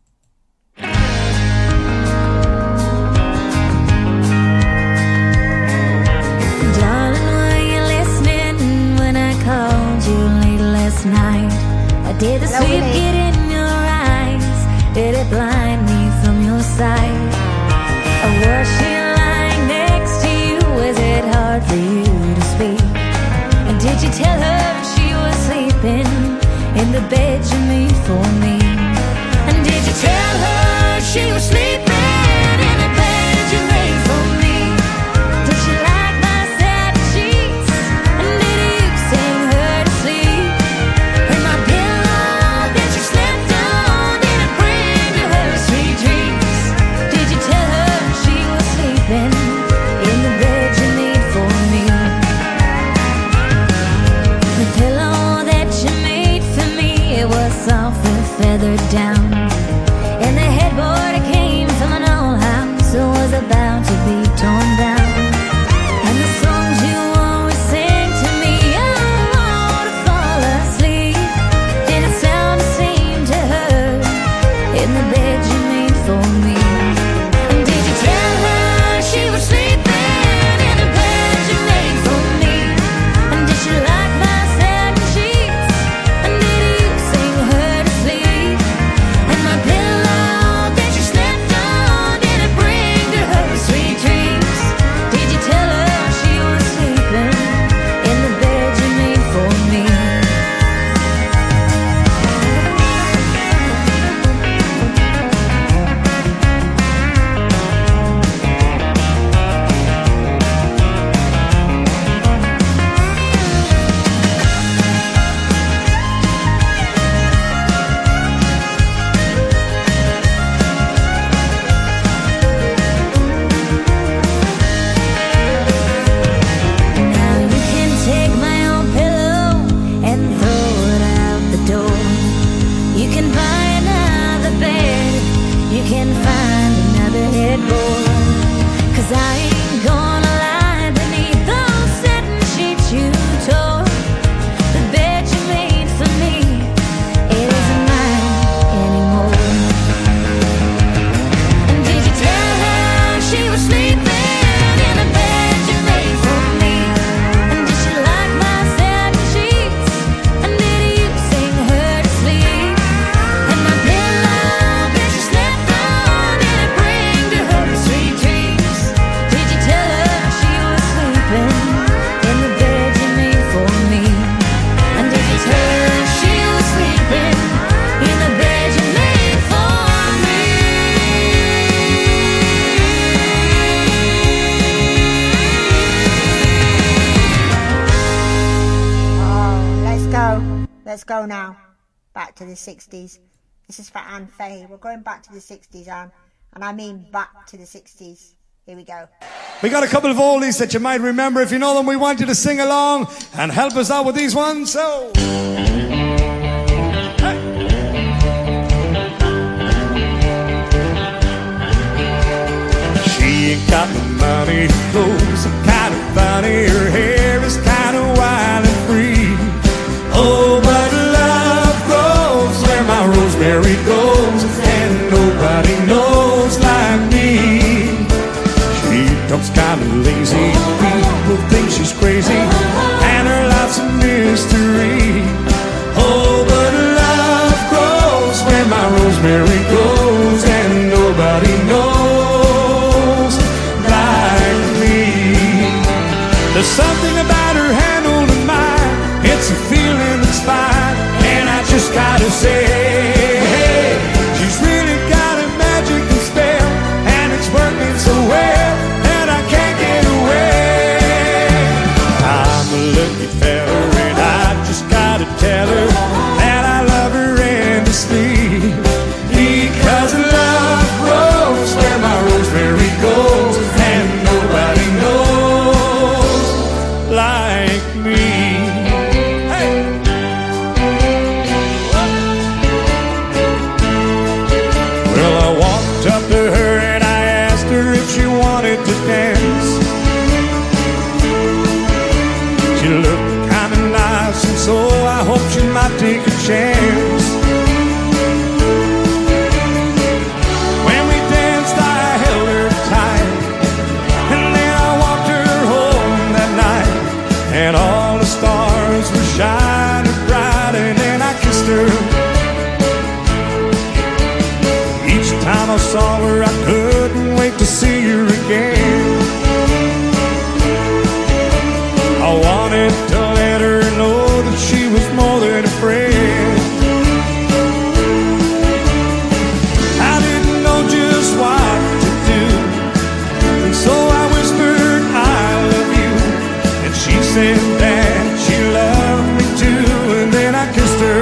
[SPEAKER 11] Darling, were you listening when I called you late last night? Or did the sleep get in your eyes? Did it blind me from your sight? Or was she lying next to you? Was it hard for you to speak? And did you tell her she was sleeping in the bed you made for me? And did you tell her she was sleeping in the bed you made for me? Did she like my satin sheets? And did you sing her to sleep? And my pillow that you slept on, did it bring to her sweet dreams? Did you tell her she was sleeping in the bed you made for me? The pillow that you made for me, it was softly feathered down, and the headboard it came from an old house that was about to be torn down. And the songs you always sang to me, I want to fall asleep, and it sounded the same to her in the bed you made for me. And did you tell her she was sleeping in the bed you made for me? And did she like my satin sheets? And did you sing her to sleep? And my pillow that you slept on, did it bring to her sweet dreams? Did you tell her she was sleeping in the bed you made for me? Now you can take my old pillow and throw it out the door. You can buy another bed, you can find another headboard. 'Cause I ain't gonna lie beneath those satin sheets you tore. The bed you made for me, it isn't mine anymore. And did you tell her she was sleeping in the bed you made for me? And did she like my satin sheets? And did you sing her to sleep? And my pillow that you slept on, did it bring to her sweet dreams? Did you tell her she was sleeping in the bed you made for me? And did you tell her she was sleeping in the bed you made for me?
[SPEAKER 4] Oh, let's go. Let's go now. Back to the sixties. This is for Anne Fahey. We're going back to the sixties, Anne. And I mean back to the sixties. Here we go.
[SPEAKER 14] We got a couple of oldies that you might remember. If you know them, we want you to sing along and help us out with these ones. So, hey.
[SPEAKER 5] She ain't got the money, her clothes are kind of funny, her hair is kind of wild and free. Oh, but love grows where my rosemary goes, and nobody knows like me. She talks kind of lazy, people think she's crazy, and her life's a mystery. Oh, but love grows where my rosemary goes, and nobody knows like me. There's something about her hand holding mine, it's a feeling that's fine, and I just gotta say, hey,
[SPEAKER 14] might take a chance. When we danced, I held her tight, and then I walked her home that night, and all the stars were shining bright, and then I kissed her. Each time I saw her, I couldn't wait to see her again. I wanted to let her know that she was more than a friend. I didn't know just what to do, and so I whispered, I love you, and she said that she loved me too, and then I kissed her.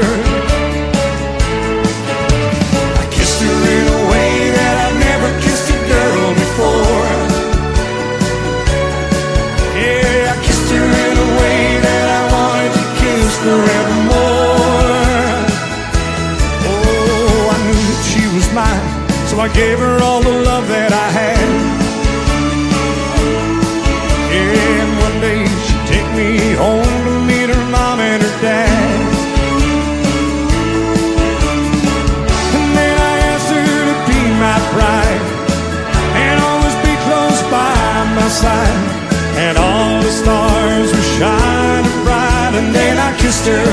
[SPEAKER 14] I kissed her in a way that I've never kissed a girl before. Yeah, I kissed her in a way that I wanted to kiss forevermore. Oh, I knew that she was mine, so I gave her all the love that I had. Yeah, and one day she'd take me home to meet her mom and her dad. And then I asked her to be my bride and always be close by my side. And all the stars were shining bright, and then I kissed her.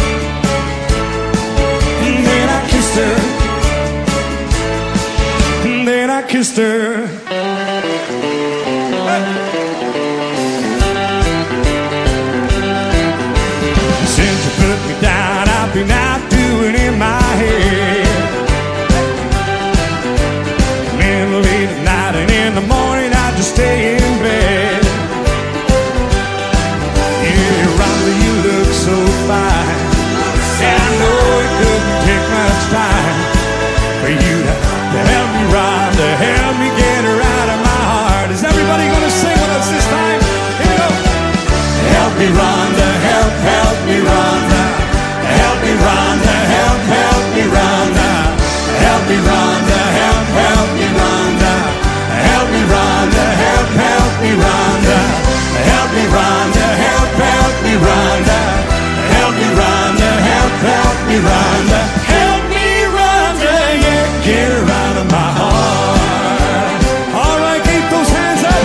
[SPEAKER 14] And then I kissed her. And then I kissed her. Since you put me down, I've been out doing in my head. Middle of the night and in the morning I just stay in bed. You look so fine, and I know it couldn't take much time for you to, to help me rhyme, to help me get her out of my heart. Is everybody gonna sing with us this time? Here we go. Help me Rhonda, help, help me Rhonda, help me Rhonda, help, help me Rhonda, help me Rhonda, help, help me Rhonda, help me Rhonda, help, help me Rhonda, help me Rhonda, help, help me Rhonda, help me Rhonda, help, help me Rhonda, help me Rhonda, yeah, get her out of my heart. All right, keep those hands up.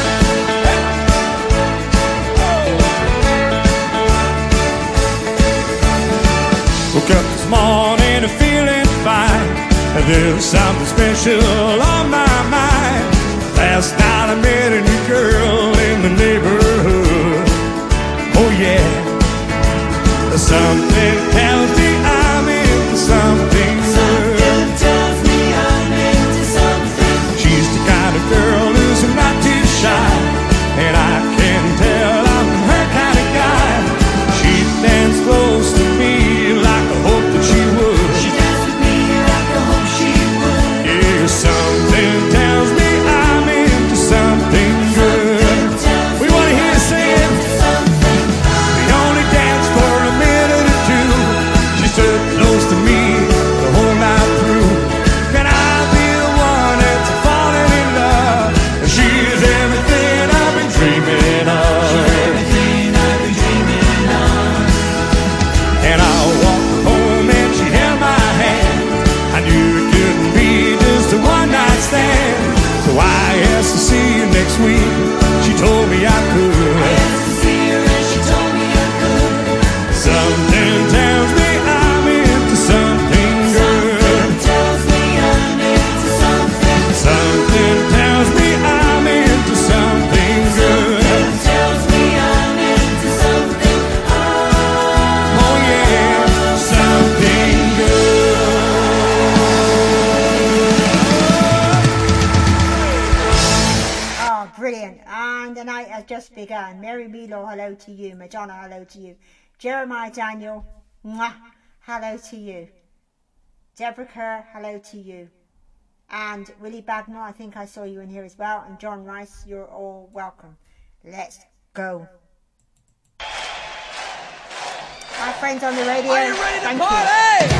[SPEAKER 14] Woke up this morning and feeling fine. There's something special on my mind. Last night I met a new girl in the neighborhood. Oh yeah, something tells me I'm into something good. Something tells me I'm into something. She's the kind of girl who's not too shy, and I can tell I'm her kind of guy. She stands close to me like I hope that she would. She stands with me like I hope she would. Yeah, something tells me I'm into something good. We want to hear you say it. We only danced for a minute or two. She stood close to me the whole night through. Can I be the one that's falling in love? She's everything I've been dreaming of. She's everything I've been dreaming of. And I walked her home and she held my hand. I knew it couldn't be just a one night stand. So I asked to see you next week. She told me I could. I asked to see her and she told me I could. Something tells me I'm into something good. Something tells me I'm into something. Something tells me I'm into something good. Something tells me I'm into something. Oh yeah, something good.
[SPEAKER 4] Oh, brilliant. And the night has just begun. Mary Milo, hello to you. Madonna, hello to you. Jeremiah Daniel, mwah, hello to you. Deborah Kerr, hello to you. And Willie Bagnall, I think I saw you in here as well. And John Rice, you're all welcome. Let's go. Our friends on the radio,
[SPEAKER 2] Are you ready to
[SPEAKER 4] thank
[SPEAKER 2] party?
[SPEAKER 4] you.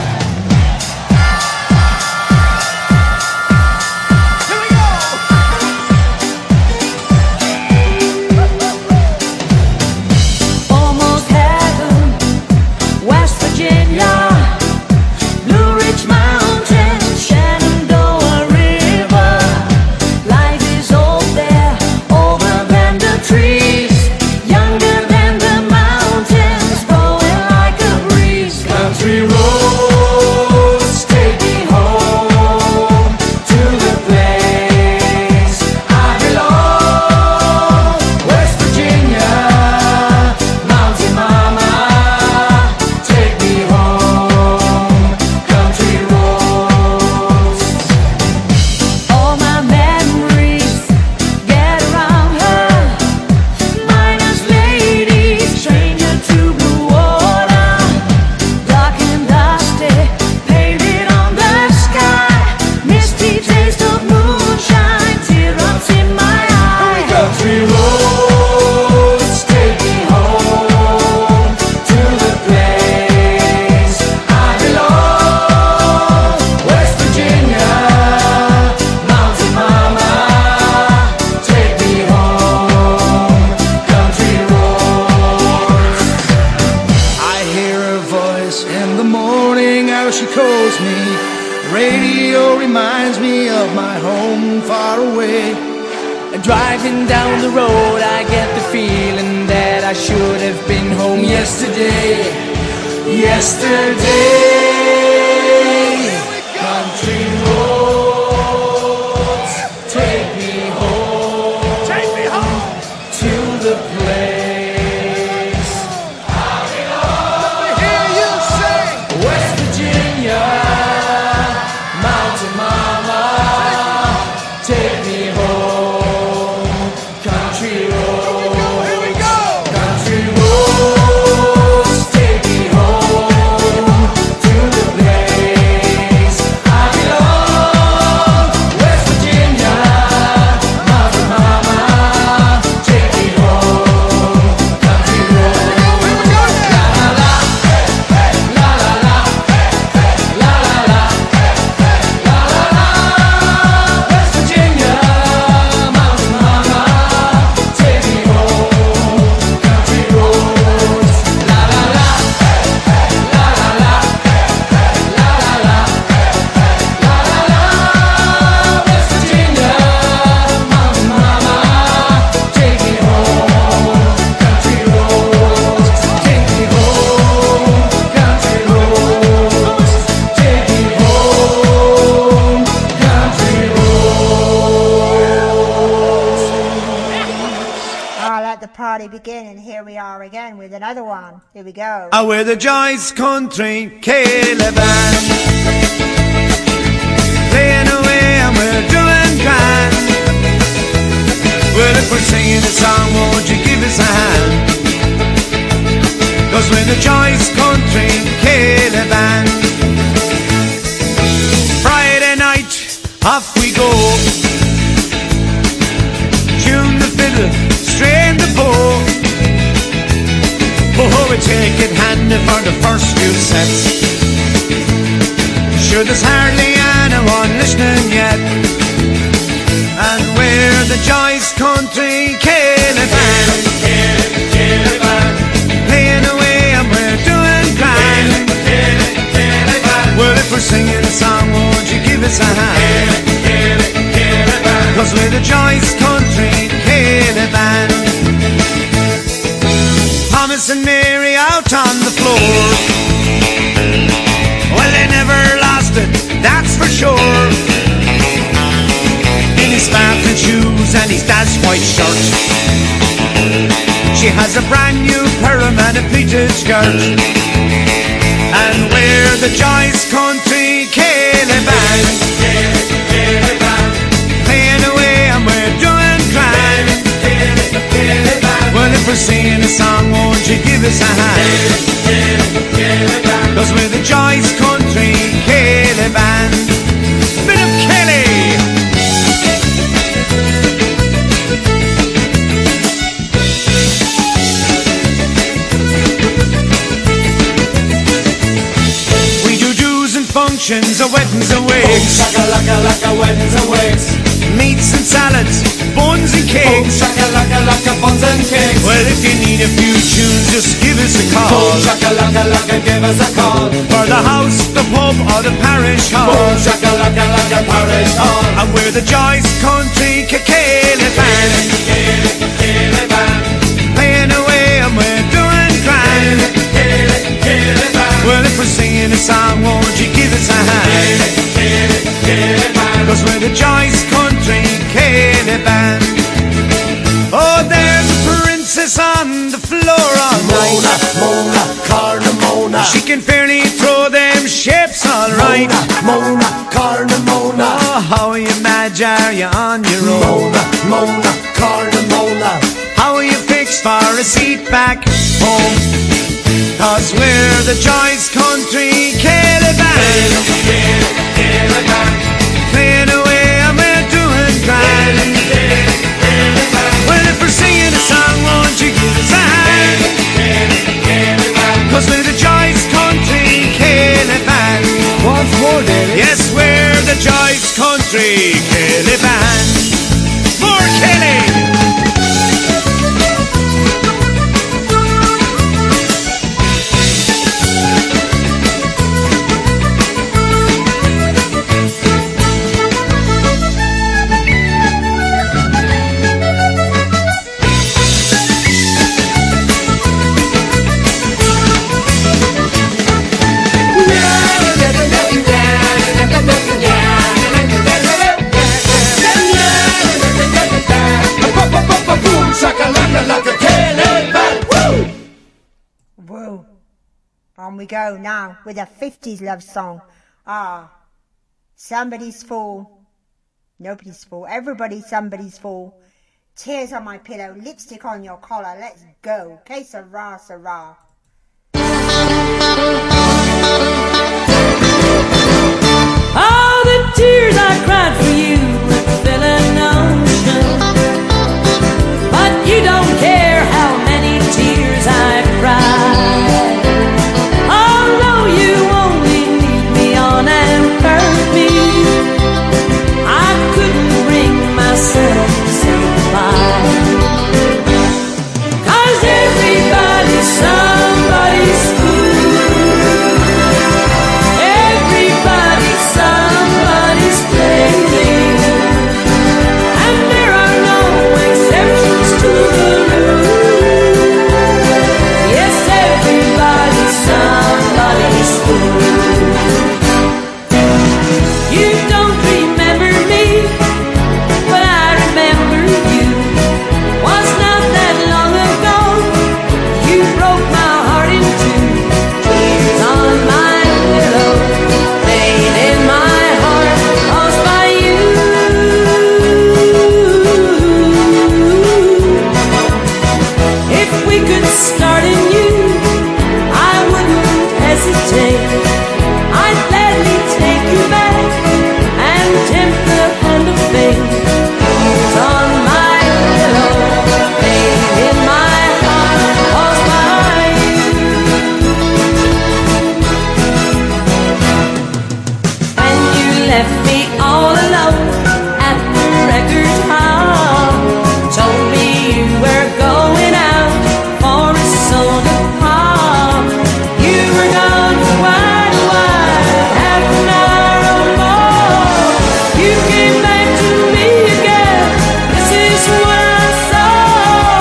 [SPEAKER 2] West Virginia, Blue Ridge Mountains, Shenandoah River. Life is old there, older than the trees, younger than the mountains, blowing like a breeze. Country roads take me home to the place I belong. West Virginia, Mountain Mama, take me home. Country roads. All my memories get around her. Miner's lady, stranger to blue water, dark and dusty, painted on the sky. Misty taste of moonshine, teardrops in my eye. Country roads take me home to the place I belong. West Virginia, Mountain Mama, take me home. Country roads.
[SPEAKER 10] I hear her voice in the morning how she calls me. Radio reminds me of my home far away. Driving down the road, I get the feeling that I should have been home yesterday. Yesterday, country roads, take me home, take me home to the place I belong. Let me hear you sing. West Virginia, Mountain Mama, take me home. Country roads, here we go. Country roads, take me home to the place I belong. West Virginia, Mountain Mama, take me home. Country roads, here we go. La la la, la la la, la la la, la la la. West Virginia, Mountain Mama, take me home. Country roads, la la la, la la la, la la la, la la la. West Virginia, Mountain Mama, take me home. Country roads, take me home. Country roads, take me home. Country roads.
[SPEAKER 4] I'll let the party begin, and here we are again with another one. Here we go.
[SPEAKER 5] Ah, we're the Joyce Country Caravan, playing away and we're doing grand. Well, if we're singing a song, won't you give us a hand? Cause we're the Joyce Country Caravan. Friday night, off we go. Tune the fiddle, strain the bow. Oh, we take it handy for the first few sets. Sure, there's hardly anyone listening yet. And we're the Joyce Country Caravan, playing away and we're doing grand. Well, if we're singing a song, won't you give us a hand? Cause we're the Joyce Country Caravan. Thomas and Mary out on the floor, well, they never lost it, that's for sure. In his Spartan shoes and his dad's white shirt, she has a brand new perm and a pleated skirt. And we're the Joyce Country Caravan, playing away and we're doing grand. Well, if we're singing a song, won't you give us a hand? Cause we're the Joyce Country Caravan. Bit of Kelly. We do dues and functions, a weddings and wakes.
[SPEAKER 2] Shaka laka laka weddings and wakes.
[SPEAKER 10] meats and salads, buns and cakes.
[SPEAKER 2] Boom shakalaka laka buns and cakes.
[SPEAKER 10] Well, if you need a few tunes, just give us a call.
[SPEAKER 2] Boom shakalaka laka, give us a call.
[SPEAKER 10] For the house, the pub, or the parish hall.
[SPEAKER 2] Boom shakalaka laka parish hall.
[SPEAKER 10] And we're the Joyce Country Kekele Band.
[SPEAKER 2] Kekele, Kekele Band.
[SPEAKER 10] Playing away and we're doing grand.
[SPEAKER 2] Kekele, Kekele Band.
[SPEAKER 10] Well, if we're singing a song, won't you give us a hand?
[SPEAKER 2] Kekele, Kekele Band.
[SPEAKER 10] Cause we're the Joyce Country Kekele Band. Oh, there's a princess on the floor all night.
[SPEAKER 2] Mona, Mona, Carnamona.
[SPEAKER 10] She can fairly throw them shapes all right.
[SPEAKER 2] Mona, Mona, Carnamona.
[SPEAKER 10] Oh, how are you mad, are you on your own?
[SPEAKER 2] Mona, Mona, Carnamona.
[SPEAKER 10] How are you fixed for a seat back home? Cause we're the Joyce Country Kekele Band.
[SPEAKER 2] Kekele, Kekele Band.
[SPEAKER 10] Playing away and we're doing grand. Well, if we're singing a song, won't you give us a hand? Cause we're the Joyce Country Kekele Band.
[SPEAKER 2] Once more, Daddy.
[SPEAKER 10] Yes, we're the Joyce Country Kekele Band. More Kelly!
[SPEAKER 4] Whoa. On we go now with a fifties love song. Ah, somebody's fool. Nobody's fool. Everybody's somebody's fool. Tears on my pillow, lipstick on your collar. Let's go. Que sera, sera.
[SPEAKER 9] All the tears I cried for you fill an ocean, but you don't care how many tears I cried. Although you only lead me on and hurt me, I couldn't bring myself to say goodbye. 'Cause everybody's somebody's fool. Everybody's somebody's plaything, and there are no exceptions to the rule. Yes, everybody's somebody's fool. You don't remember me, but I remember you. Was not that long ago you broke my heart in two. Tears on my pillow, pain in my heart caused by you. If we could start anew, I wouldn't hesitate. I'd gladly take you back and tempt the hand of fate. Tears on my pillow, pain in my heart caused by you. When you left me all alone at the record hall, told me you were going out for a soda pop. You were gone for quite a while, half an hour or more. You came back to me again, this is what I saw.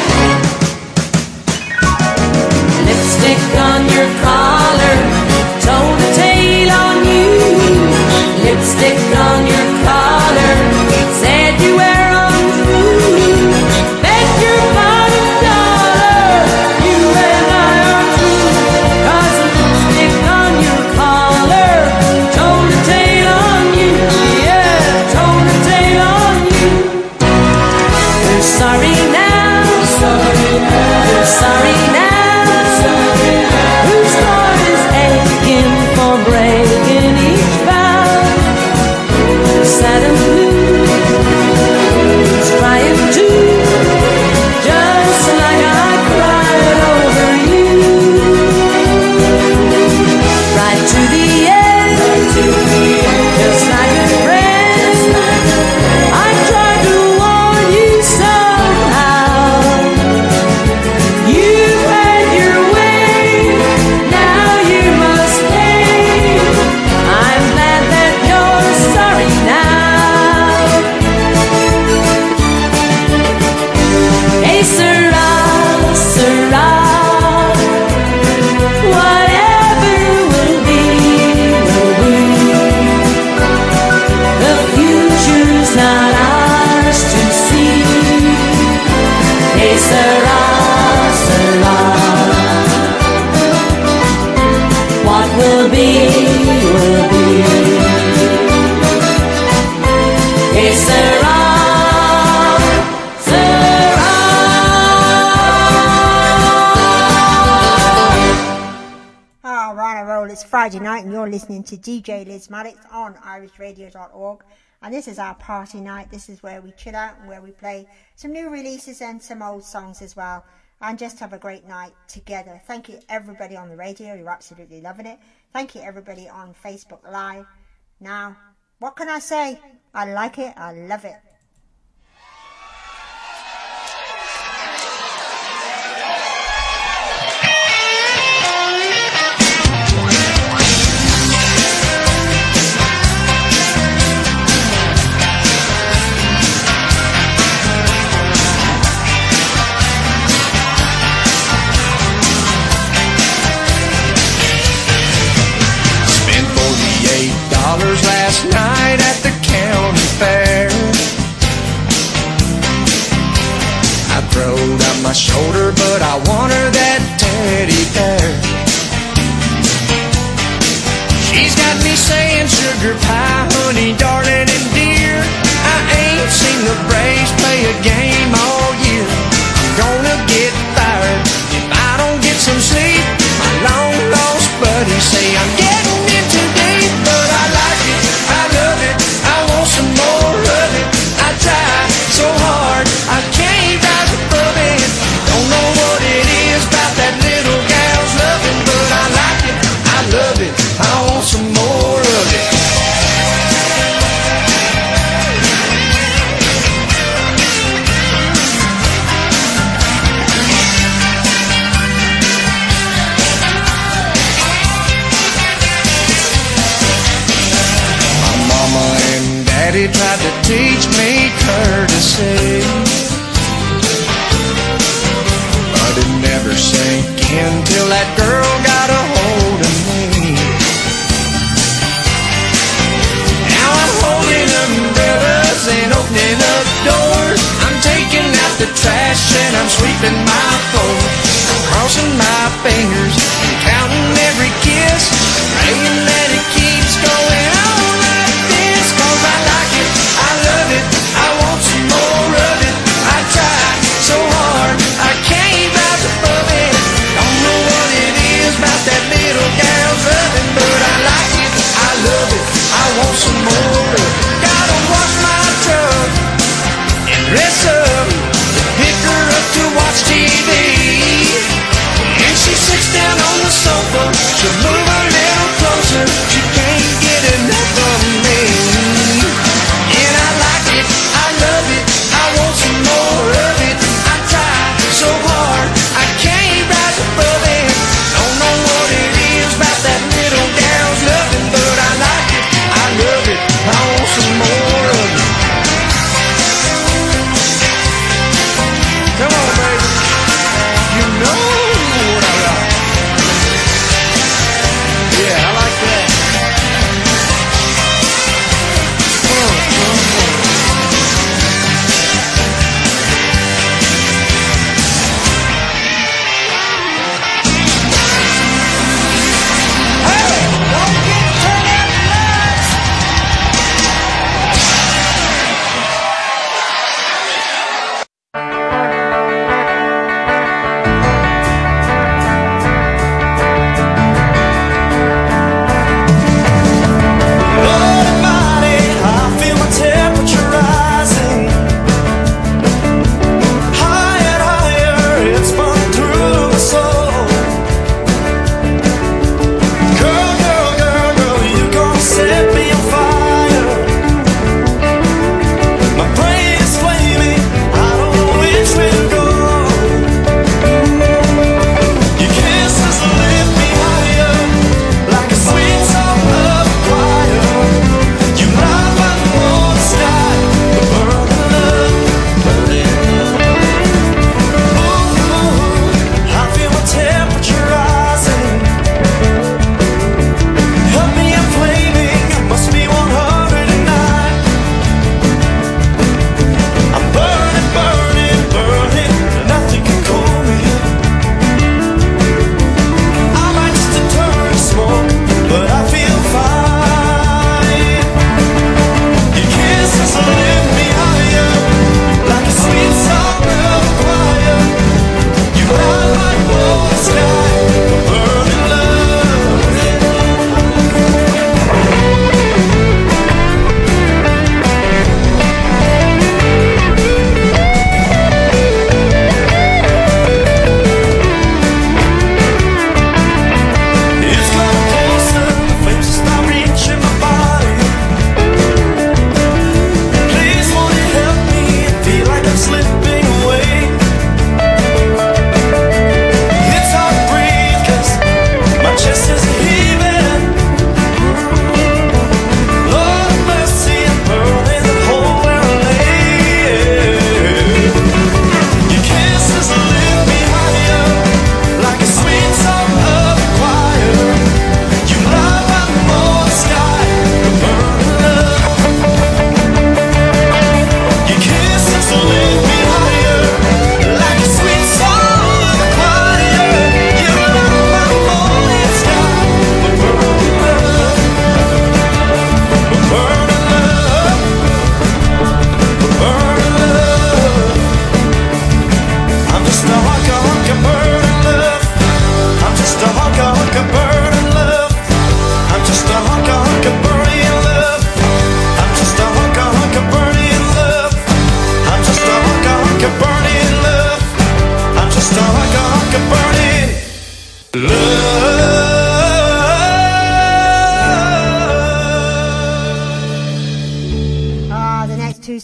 [SPEAKER 9] Lipstick on your collar, told a tale on you. Lipstick on your collar, said you were untrue. Bet your bottom dollar, you and I are true. 'Cause lipstick on your collar, told a tale on you. Yeah, told a tale on you. We're sorry now, sorry now, we're sorry now, sorry now. Whose heart is aching for breaking each vow? will be, will be. Hey, Sarah, Sarah.
[SPEAKER 4] Oh, we're on a roll. It's Friday night and you're listening to D J Liz Maddox on irish radio dot org. And this is our party night. This is where we chill out and where we play some new releases and some old songs as well. And just have a great night together. Thank you everybody on the radio. You're absolutely loving it. Thank you everybody on Facebook Live. Now, what can I say? I like it. I love it.
[SPEAKER 2] Last night at the county fair, I throwed out my shoulder, but I want her that teddy bear. She's got me saying sugar pie, honey, darling, and dear. I ain't seen the Braves play a game all year. I'm gonna get fired if I don't get some sleep. My long lost buddies say I'm getting in too deep, but I like it, I love it, I want some more of it. I try so hard, I can't rise above it. Don't know what it is about that little gal's loving, but I like it, I love it, I want some more of it. Daddy tried to teach me courtesy, but it never sank in till that girl got a hold of me. Now I'm holding umbrellas and opening up doors. I'm taking out the trash and I'm sweeping my floor. I'm crossing my fingers and counting every kiss, praying that it keeps going on like this. Cause I like it, I love it, I want some more of it. I try so hard, I can't rise above it. Don't know what it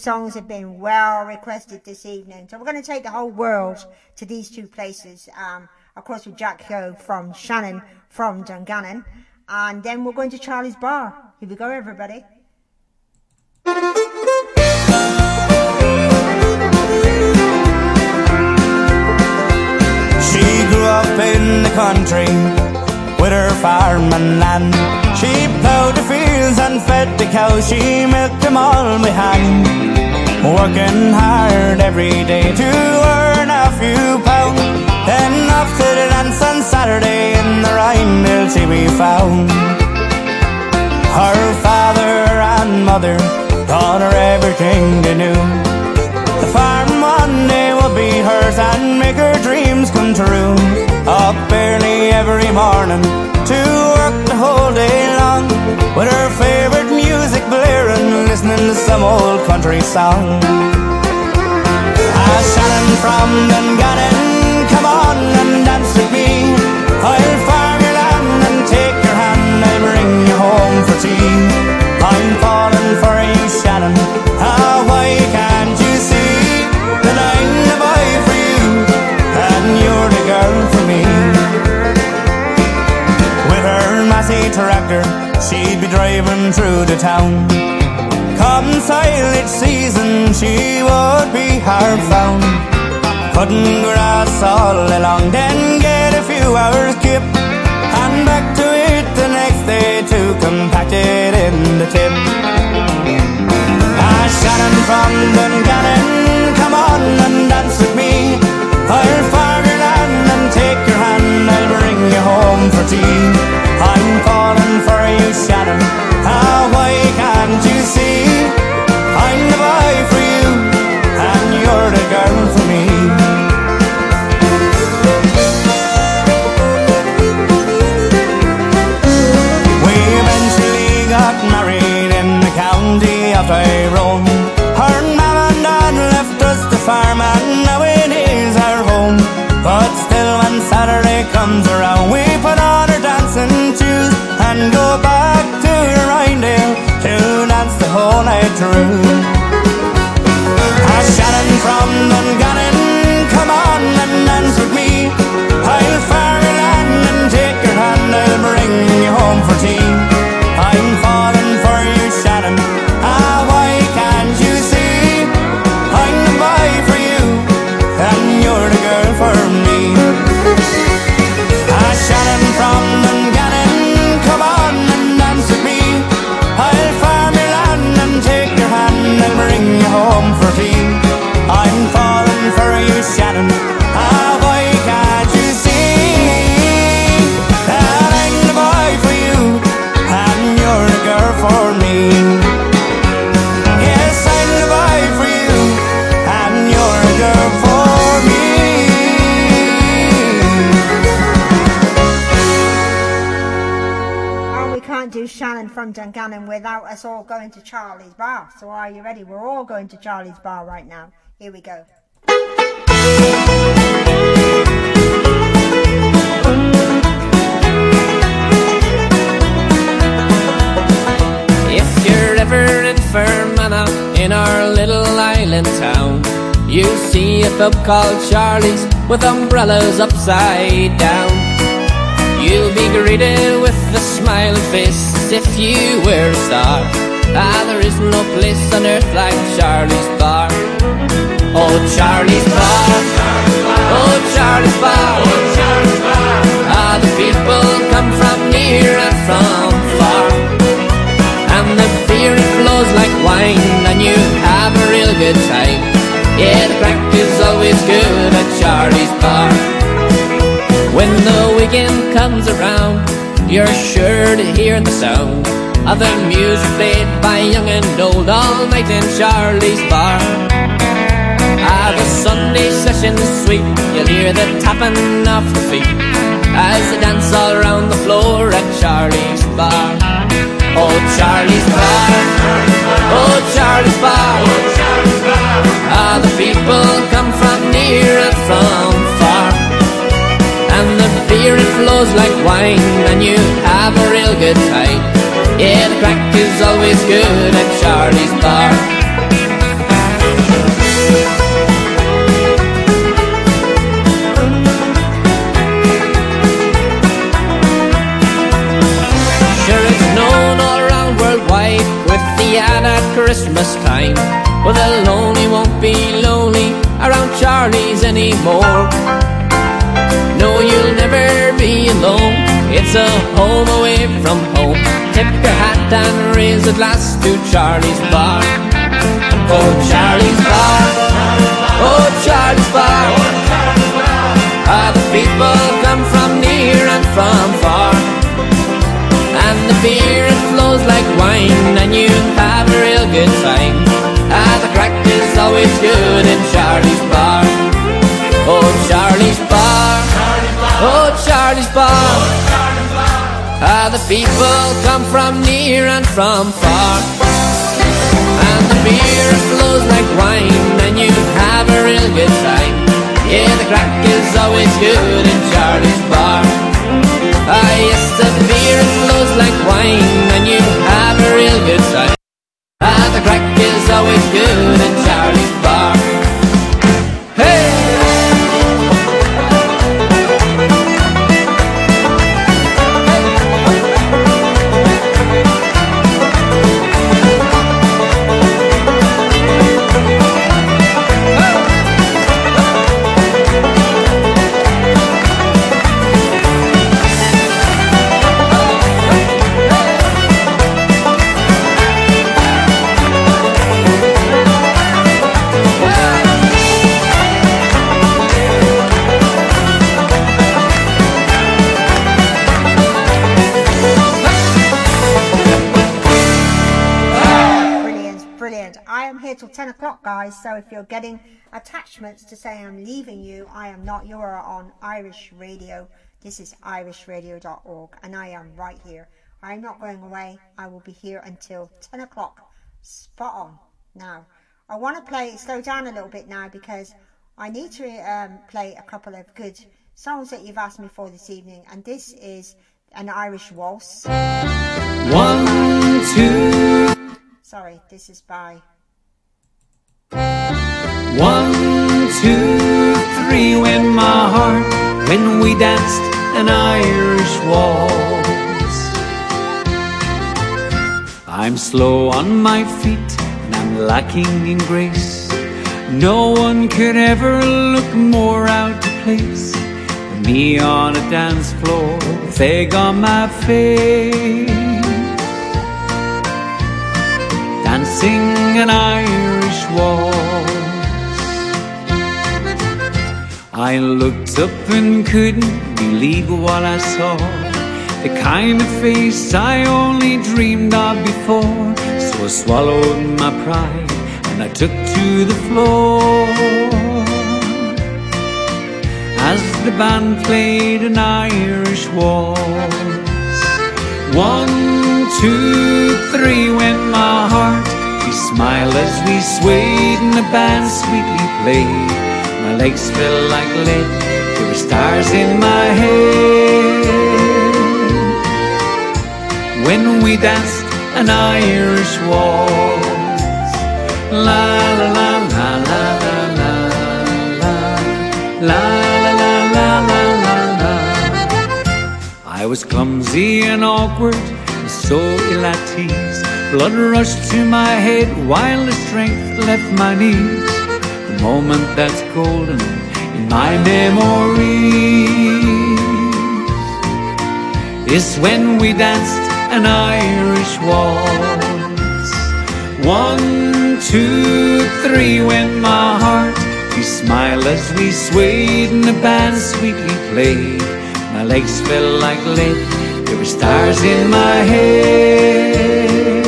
[SPEAKER 4] songs have been well requested this evening. So we're going to take the whole world to these two places. Um, of course, with Jack Ho from Shannon from Dungannon. And then we're going to Charlie's Bar. Here we go, everybody.
[SPEAKER 15] She grew up in the country with her farm and land. She plowed the fields and fed the cows, she milked them all by hand, working hard every day to earn a few pounds. Then off to the dance on Saturday in the Rhinedale she be found. Her father and mother taught her everything they knew. The farm one day will be hers and make her dreams come true. Up early every morning to work the whole day long, with her favourite music blaring, listening to some old country song. Ah, Shannon from Dungannon, come on and dance with me. I'll farm your land and take your hand, I'll bring you home for tea. I'm falling for you, Shannon, ah, why can't you see that I'm the boy for you and you're the girl for me? With her Massey tractor she'd be driving through the town. Come silage season she would be hard found, cutting grass all along, then get a few hours kip, and back to it the next day to compact it in the tip. Ah, Shannon from Dungannon, come on and dance with me. I'll farm your land and take your hand, I'll bring you home for tea. I'm falling for you, Shannon, ah, why can't you see I'm the boy for you and you're the girl for me. We eventually got married in the county of Tyrone. Her mum and dad left us to farm and now it is our home. But still when Saturday comes around we put on our dancing shoes and go back to Rhinedale to dance the whole night through. Ah, Shannon from Dungannon, come on and dance with me. I'll farm your land and take your hand, I'll bring you home for tea. I'm falling for you, Shannon, ah, why can't you see I'm the boy for you and you're the girl for me. Ah, Shannon from Dungannon, come on and dance with me. I'll farm your land and take your hand, I'll bring you home for tea. I'm falling for you, Shannon, ah, why can't you see that I'm the boy for you and you're the girl for me. Yes, I'm the boy for you and you're the girl for me.
[SPEAKER 4] Oh, we can't do Shannon from Dungannon without us all going to Charlie's Bar. So are you ready? We're all going to Charlie's Bar right now. Here we go.
[SPEAKER 9] If you're ever in Fermanagh, in our little island town, you'll see a pub called Charlie's with umbrellas upside down. You'll be greeted with a smiling face as if you were a star. Ah, there is no place on earth like Charlie's Bar. Oh, Charlie's Bar, oh, Charlie's Bar, ah, the people come from near and from far, and the beer it flows like wine, and you have a real good time. Yeah, the crack is always good at Charlie's Bar. When the weekend comes around, you're sure to hear the sound of the music played by young and old all night in Charlie's Bar. Ah, the Sunday session's sweet, you'll hear the tapping of the feet as they dance all around the floor at Charlie's Bar. Oh, Charlie's Bar, oh, Charlie's Bar, ah, the people come from near and from far, and the beer it flows like wine, and you have a real good time. Yeah, the crack is always good at Charlie's Bar. sad at Christmas time, but the lonely won't be lonely around Charlie's anymore. No, you'll never be alone, it's a home away from home. Tip your hat and raise a glass to Charlie's bar. Oh, Charlie's bar, oh, Charlie's bar. Ah, the people come from near and from far, and the beer it flows like wine, and you have a real good time. Ah, the crack is always good in Charlie's bar. Oh, Charlie's bar, oh, Charlie's bar. Ah, the people come from near and from far, and the beer flows like wine, and you have a real good time. Yeah, the crack is always good in Charlie's bar. Ah, yes, the beer flows like wine, and you have a real good time. Ah, the crack is always good in Charlie's bar. Hey!
[SPEAKER 4] Till ten o'clock, guys, so if you're getting attachments to say I'm leaving you, I am not. You are on Irish Radio. This is irish radio dot org, and I am right here. I'm not going away. I will be here until ten o'clock. Spot on. Now, I want to play, slow down a little bit now, because I need to um, play a couple of good songs that you've asked me for this evening, and this is an Irish waltz.
[SPEAKER 5] One, two.
[SPEAKER 4] Sorry, this is by...
[SPEAKER 5] One, two, three, when my heart, when we danced an Irish waltz. I'm slow on my feet and I'm lacking in grace. No one could ever look more out of place than me on a dance floor with egg on my face, dancing an Irish waltz. I looked up and couldn't believe what I saw, the kind of face I only dreamed of before. So I swallowed my pride and I took to the floor as the band played an Irish waltz. One, two, three, went my heart. We smiled as we swayed and the band sweetly played. My legs felt like lead, there were stars in my head when we danced an Irish waltz. La la la la la la la la la la la la la. I was clumsy and awkward and so ill at ease. Blood rushed to my head while the strength left my knees. The moment that's golden in my memory is when we danced an Irish waltz. One, two, three, went my heart. We smiled as we swayed and the band sweetly played. My legs felt like lead, there were stars in my head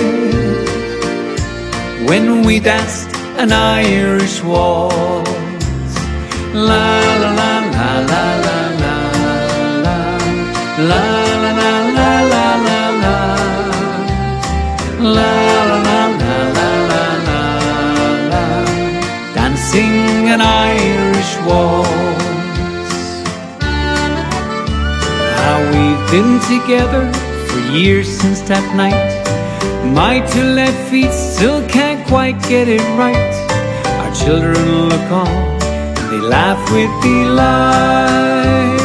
[SPEAKER 5] when we danced an Irish waltz. La la la la la la la la la la la la la la la la la la la la. Dancing an Irish waltz. Now we've been together for years since that night. My two left feet still can't quite get it right. Our children look on and they laugh with delight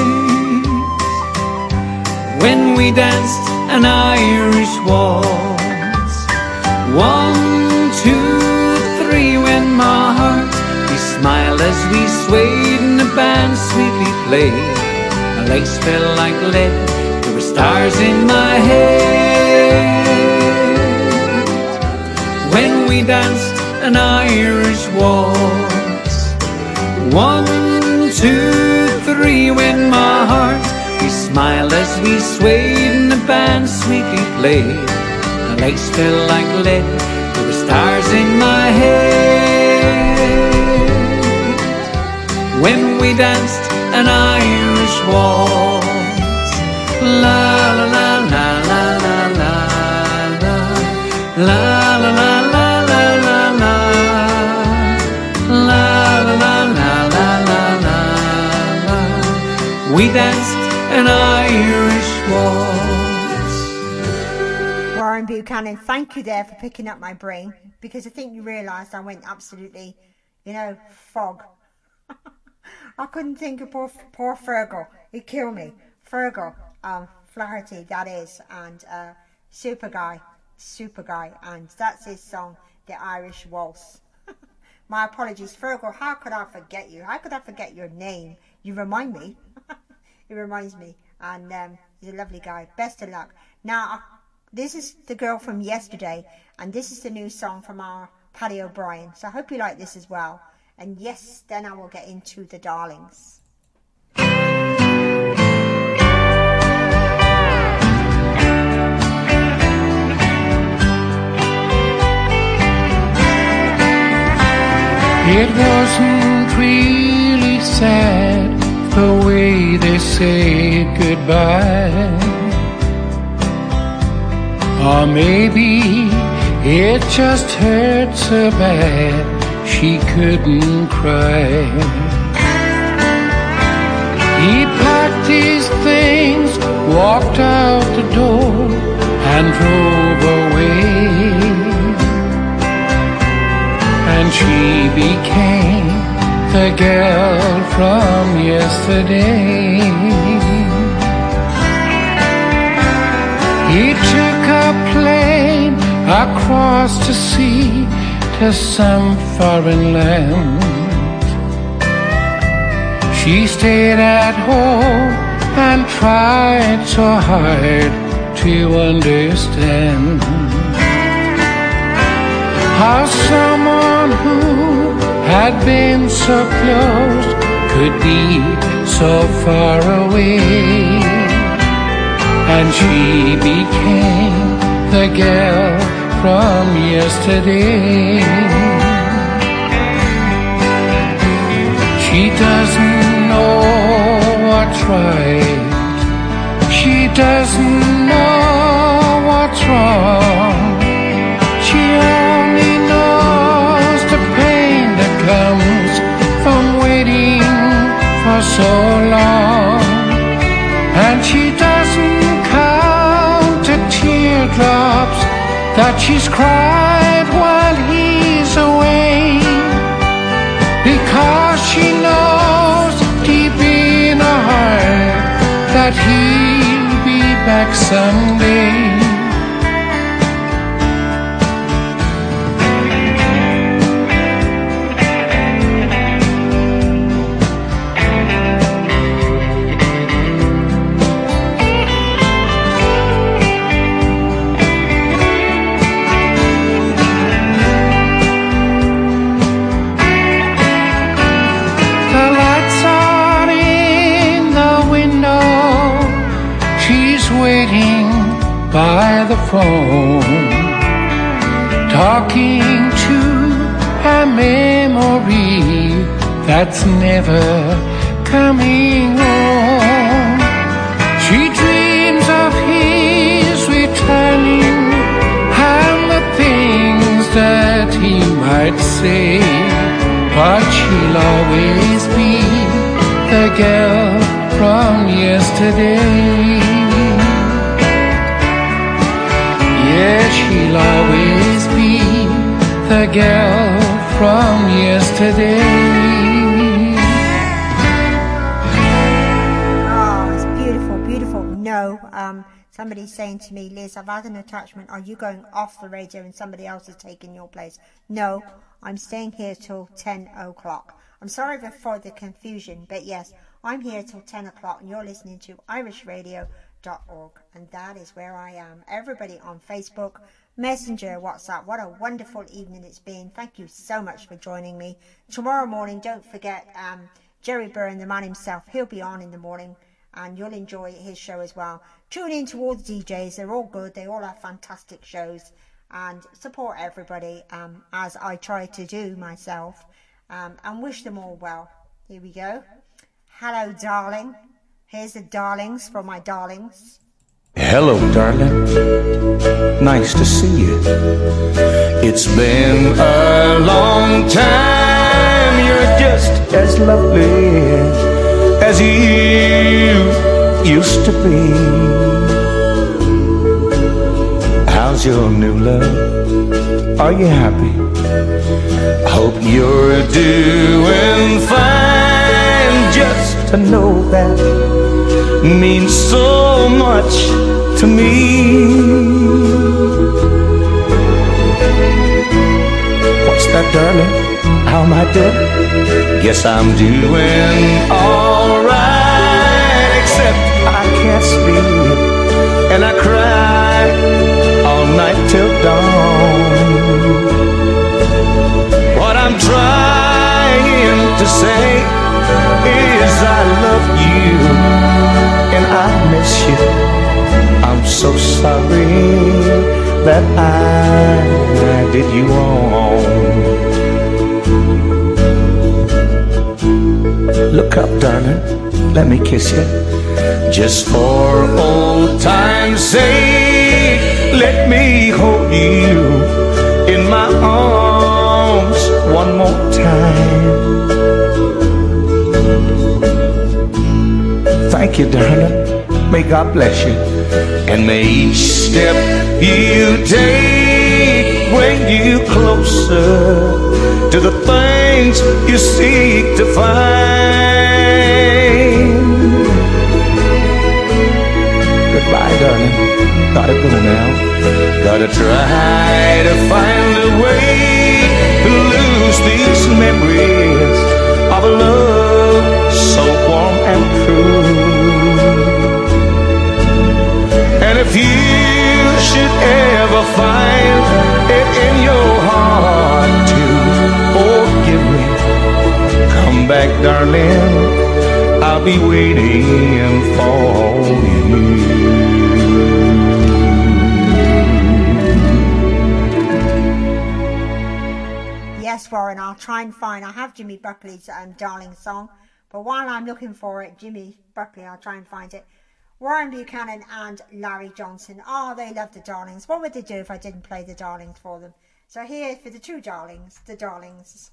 [SPEAKER 5] when we danced an Irish waltz. One, played. My legs felt like lead, there were stars in my head. When we danced an Irish waltz, one, two, three, when my heart, we smiled as we swayed and the band sweetly played. My legs felt like lead, there were stars in my head. When we danced an Irish waltz, la la la la la la la la la la la la la la la la la la la. We danced an Irish waltz.
[SPEAKER 4] Warren Buchanan, thank you there for picking up my brain, because I think you realised I went absolutely, you know, fog. I couldn't think of poor, poor Fergal. He'd kill me. Fergal, um, Flaherty, that is, and uh, Super Guy, Super Guy, and that's his song, The Irish Waltz. My apologies, Fergal, how could I forget you? How could I forget your name? You remind me. It reminds me, and um, he's a lovely guy. Best of luck. Now, this is the girl from yesterday, and this is the new song from our Paddy O'Brien, so I hope you like this as well. And yes, then I will get into the darlings.
[SPEAKER 16] It wasn't really sad the way they said goodbye, or maybe it just hurt so bad she couldn't cry. He packed his things, walked out the door, and drove away. And she became the girl from yesterday. He took a plane across the sea to some foreign land. She stayed at home and tried so hard to understand how someone who had been so close could be so far away. And she became the girl from yesterday. She doesn't know what's right, she doesn't know what's wrong. She only knows the pain that comes from waiting for so long. And she doesn't count the teardrops that she's cried while he's away, because she knows deep in her heart that he'll be back someday. By the phone, talking to a memory that's never coming home. She dreams of his returning and the things that he might say, but she'll always be the girl from yesterday. Yeah, she'll always be the girl from yesterday.
[SPEAKER 4] Oh, it's beautiful, beautiful. No, um, somebody's saying to me, Liz, I've had an attachment. Are you going off the radio and somebody else is taking your place? No, I'm staying here till ten o'clock. I'm sorry for the confusion, but yes, I'm here till ten o'clock and you're listening to irish radio dot org, and that is where I am. Everybody on Facebook, Messenger, WhatsApp, what a wonderful evening it's been. Thank you so much for joining me. Tomorrow morning, don't forget um, Jerry Byrne, the man himself, he'll be on in the morning and you'll enjoy his show as well. Tune in to all the D Js, they're all good, they all have fantastic shows, and support everybody um, as I try to do myself, um, and wish them all well. Here we go. Hello, darling. Here's the darlings for my darlings.
[SPEAKER 10] Hello, darling. Nice to see you. It's been a long time. You're just as lovely as you used to be. How's your new love? Are you happy? Hope you're doing fine. Just to know that means so much to me. What's that, darling? How am I doing? Guess I'm doing alright, except I can't sleep and I cry all night till dawn. What I'm trying to say is I love you and I miss you. I'm so sorry that I did you wrong. Look up, darling, let me kiss you. Just for old time's sake, let me hold you in my arms one more time. Thank you, darling. May God bless you. And may each step you take bring you closer to the things you seek to find. Goodbye, darling. Gotta go now. Gotta try to find a way to lose these memories of a love so warm and true. And if you should ever find it in your heart to forgive me, come back, darling, I'll be waiting for you.
[SPEAKER 4] Yes, Warren, I'll try and find, I have Jimmy Buckley's um, Darling song, but while I'm looking for it, Jimmy Buckley, I'll try and find it. Warren Buchanan and Larry Johnson. Oh, they love the Darlings. What would they do if I didn't play the Darlings for them? So here for the two Darlings, the Darlings.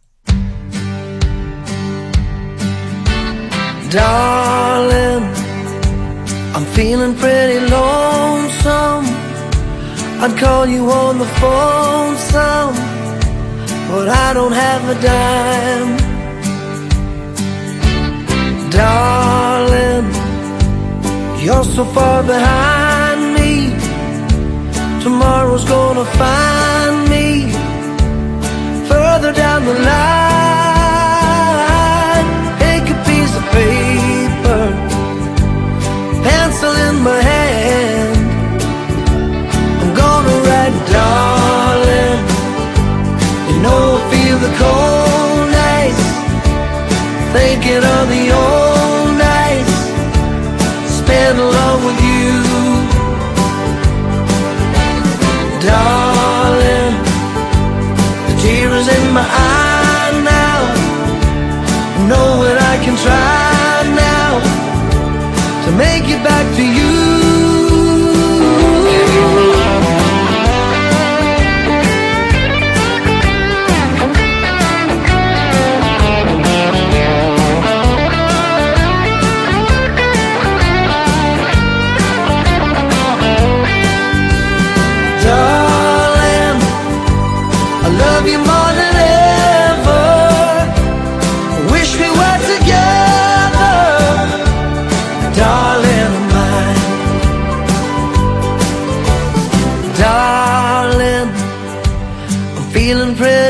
[SPEAKER 2] Darling, I'm feeling pretty lonesome. I'd call you on the phone some, but I don't have a dime. Darling, you're so far behind me. Tomorrow's gonna find me further down the line. Take a piece of paper, pencil in my hand. I'm gonna write, darling, you know I feel the cold nights, thinking of the old nights spent along with you. Darling, the tears in my eye now, knowing I can try now to make it back to you.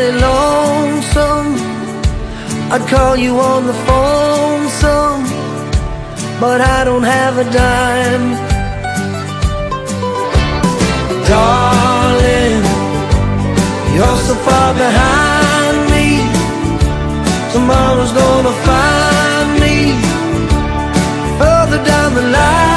[SPEAKER 2] I'd call you on the phone some,
[SPEAKER 10] but I don't have a dime. Darling, you're so far behind me. Tomorrow's gonna find me further down the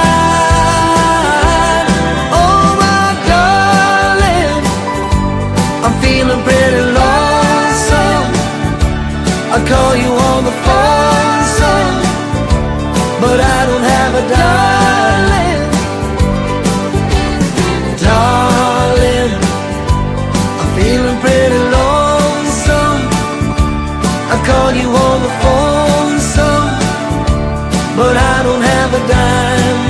[SPEAKER 10] line. Oh my darling, I'm feeling pretty lonesome. I call you on the phone, son, but I don't have a dime. Darling, I'm feeling pretty lonesome. I call you on the phone, son, but I don't have a dime.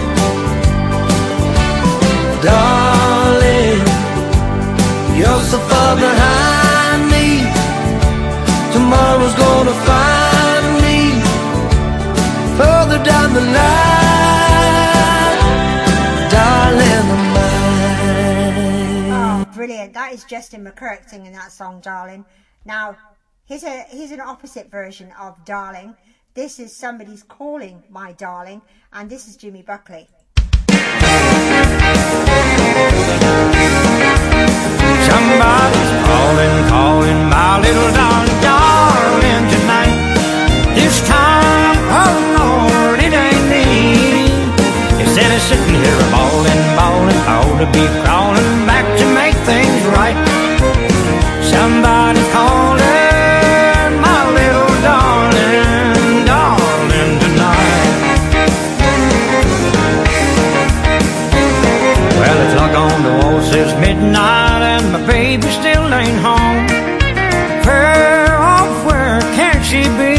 [SPEAKER 10] Darling, you're so far behind me. Tomorrow's gonna find me further down the line. Darling of mine.
[SPEAKER 4] Oh, brilliant. That is Justin McKirk singing that song, Darling. Now, here's, a, here's an opposite version of Darling. This is Somebody's Calling My Darling, and this is Jimmy Buckley.
[SPEAKER 5] Somebody's calling, calling my little darling, darling tonight. This time, oh Lord, it ain't me. Instead of sitting here bawling, bawling, ought to be crawling back to make things right. Somebody's calling my little darling, darling tonight. Well, it's like on the wall says midnight and my baby still ain't home. Where, oh, where can she be?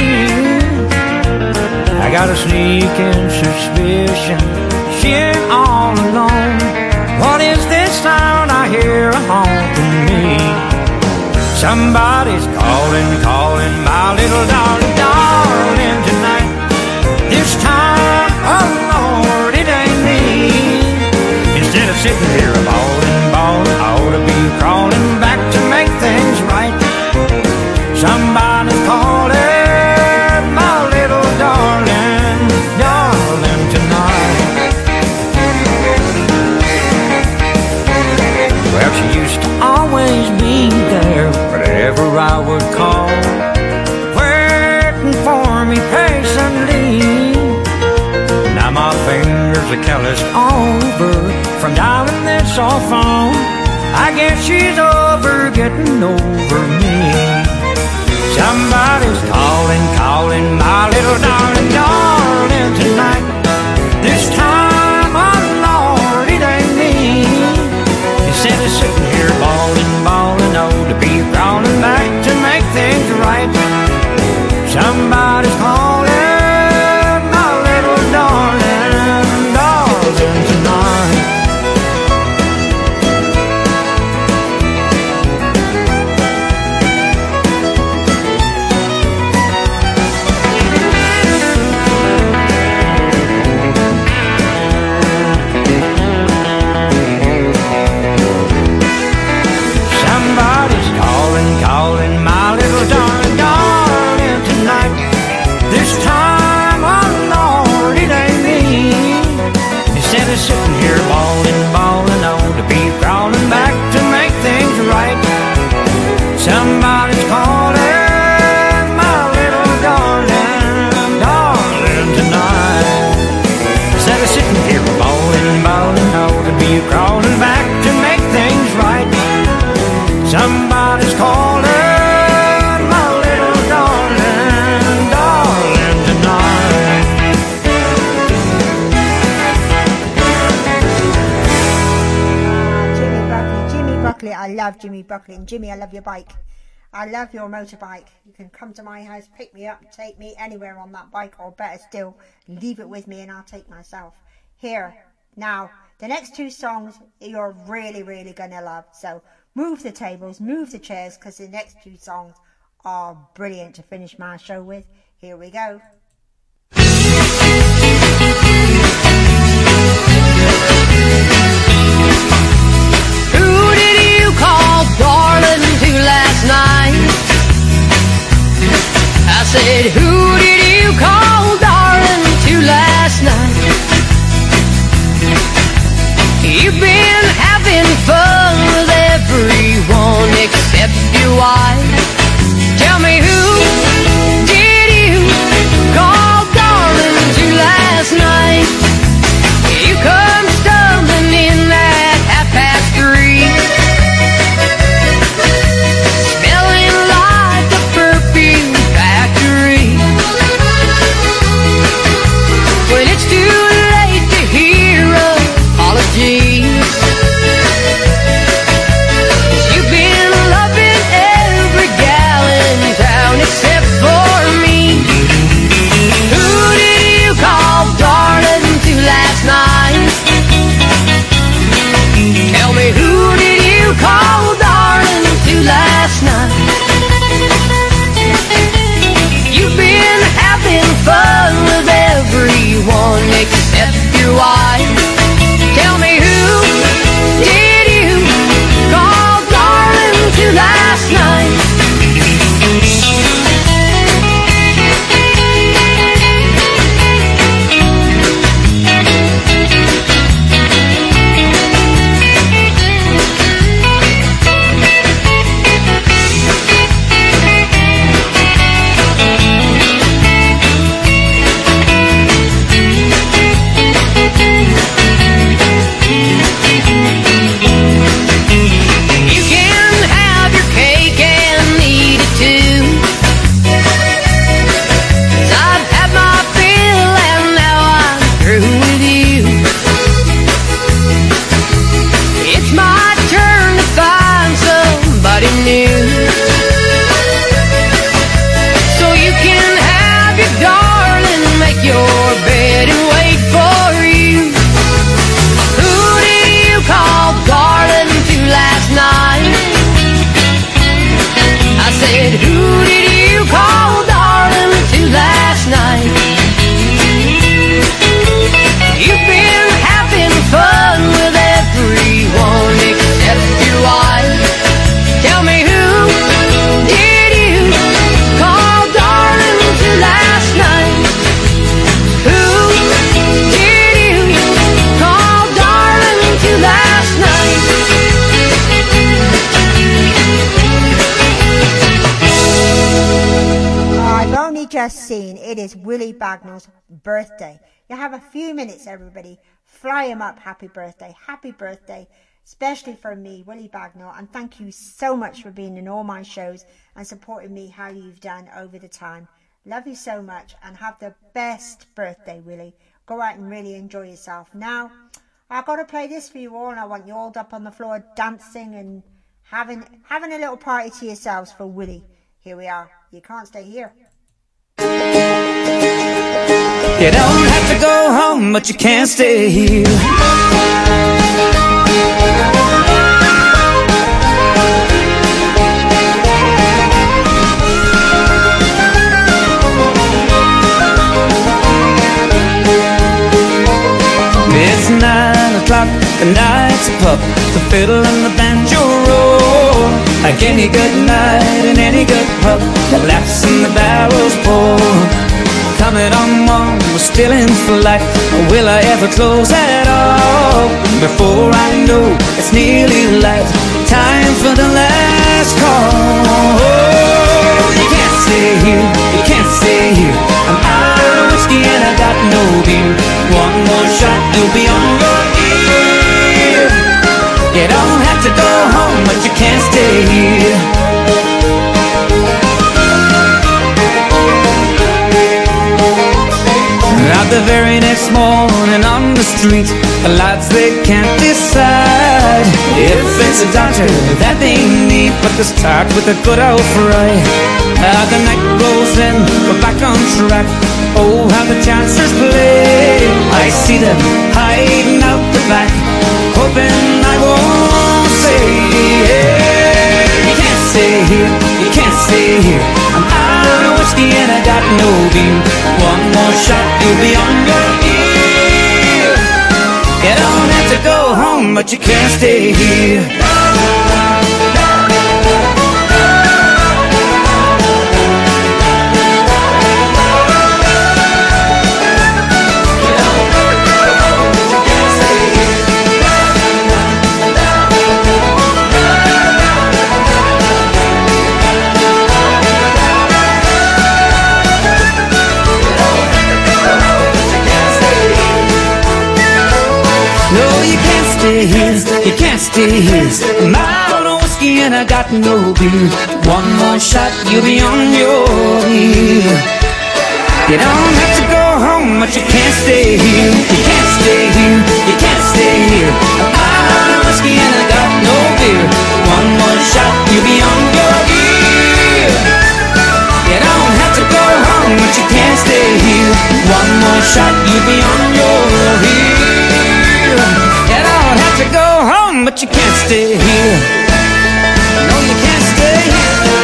[SPEAKER 5] I got a sneaking suspicion she ain't all alone. What is this sound I hear haunting me? Somebody's calling, calling my little darling, darling tonight. This time, oh Lord, it ain't me. Instead of sitting here bawling, bawling, I ought to be crawling back to make things right. Somebody's calling my little darling, darling tonight. Well, she used to always be there whenever I would call, waiting for me patiently. Now my fingers are calloused over from dialing this old phone. I guess she's over getting over me. Somebody's calling, calling my little darling, darling tonight. This time, oh Lord, it ain't me. Instead of sitting here bawling, bawling, oh, to be crawling back to make things right. Somebody's calling my little darling, darling tonight. Somebody's calling, calling my little darling, darling tonight. This time, oh Lord, it ain't me. Instead of sitting here bawling, bawling, oh, to be crawling back to make things right. Somebody's calling my little darling, darling tonight. Instead of sitting here bawling, bawling, oh, to be crawling back to make things right. Somebody's calling my little darling, darling tonight.
[SPEAKER 4] Jimmy Buckley, Jimmy Buckley, I love Jimmy Buckley. And Jimmy, I love your bike. I love your motorbike. You can come to my house, pick me up, take me anywhere on that bike, or better still, leave it with me and I'll take myself. Here, now, the next two songs you're really, really going to love. So move the tables, move the chairs, because the next two songs are brilliant to finish my show with. Here we go.
[SPEAKER 2] Who did you call darling to last night? I said, who did you call darling to last
[SPEAKER 4] just seen, it is Willie Bagnall's birthday. You have a few minutes, everybody. Fly him up. Happy birthday. Happy birthday. Especially for me, Willie Bagnall. And thank you so much for being in all my shows and supporting me how you've done over the time. Love you so much and have the best birthday, Willie. Go out and really enjoy yourself. Now, I've got to play this for you all, and I want you all up on the floor dancing and having having a little party to yourselves for Willie. Here we are. You can't stay here.
[SPEAKER 15] You don't have to go home, but you can't stay here. It's nine o'clock, the night's a pup, the fiddle and the banjo roll. Like any good night in any good pub, the laughs and the barrels pour. Coming on one, we're still in flight. Will I ever close at all? Before I know, it's nearly light. Time for the last call. Oh, you can't stay here, you can't stay here. I'm out of whiskey and I got no beer. One more shot, you'll be on your ear. You don't have to go home, but you can't stay here. Out the very next morning on the street, the lads they can't decide if it's a doctor that they need, but they start with a good old fry. As the night rolls in, we're back on track. Oh, how the chancers play! I see them hiding out the back, hoping I won't say, hey, you can't stay here, you can't stay here. I'm out of whiskey and I got no beer. One more shot, you'll be on your ear. You don't have to go home, but you can't stay here. You can't stay here. I'm out of whiskey and I got no beer. One more shot, you'll be on your ear. You don't have to go home, but you can't stay here. You can't stay here, you can't stay here. I'm out of whiskey and I got no beer. One more shot, you'll be on your ear. You don't have to go home, but you can't stay here. One more shot, you'll be on your ear. You don't have to go home, but you can't stay here. No, you can't stay here.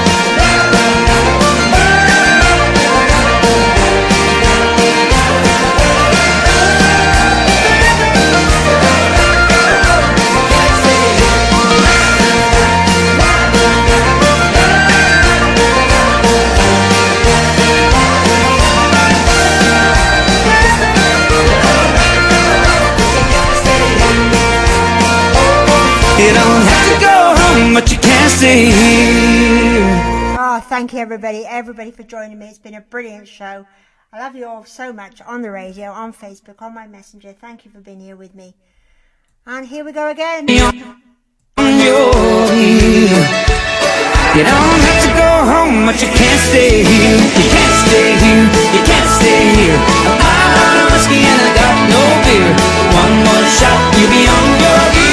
[SPEAKER 15] You don't have to go home, but you can't stay here.
[SPEAKER 4] Oh, thank you everybody, everybody for joining me. It's been a brilliant show. I love you all so much on the radio, on Facebook, on my messenger. Thank you for being here with me. And here we go again.
[SPEAKER 15] On your ear. You don't have to go home, but you can't stay here. You can't stay here, you can't stay here. I'm out of whiskey and I got no beer. One more shot, you'll be on your ear.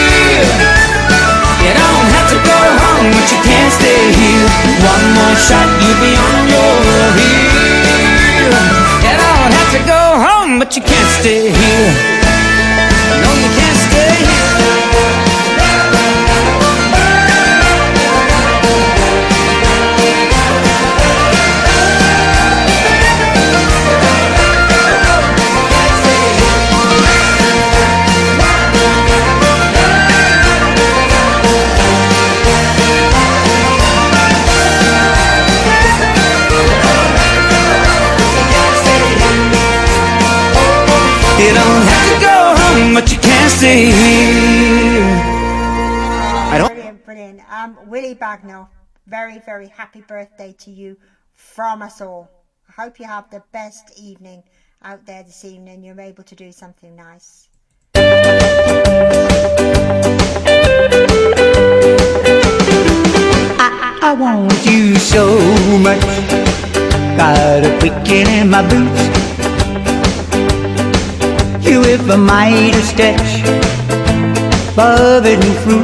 [SPEAKER 15] You don't have to go home, but you can't stay here. One more shot, you'll be on your ear. You don't have to go home, but you can't stay here. No, you can't stay here. You don't have to go home, but you can't stay here. I don't.
[SPEAKER 4] Brilliant, brilliant. Um, Willie Bagnall, very, very happy birthday to you from us all. I hope you have the best evening out there this evening. You're able to do something nice.
[SPEAKER 17] I, I want you so much, got a quicking in my boots. You with a mighty stretch, forbidden fruit.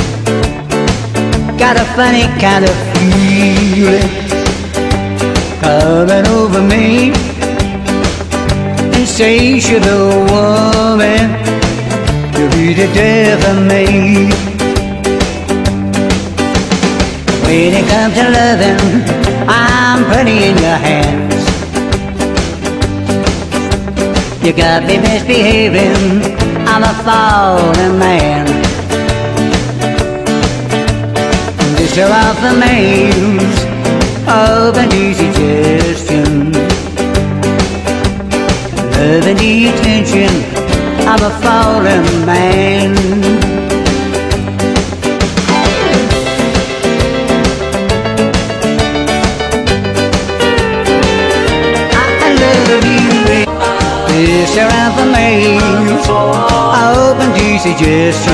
[SPEAKER 17] Got a funny kind of feeling coming over me. Insatiable woman, you'll be the death of me. When it comes to loving, I'm putting in your hands. You got me misbehaving, I'm a fallen man. These are all the names of an easy suggestion. Love and the attention of a fallen man. I love you. This are all the names of an easy suggestion.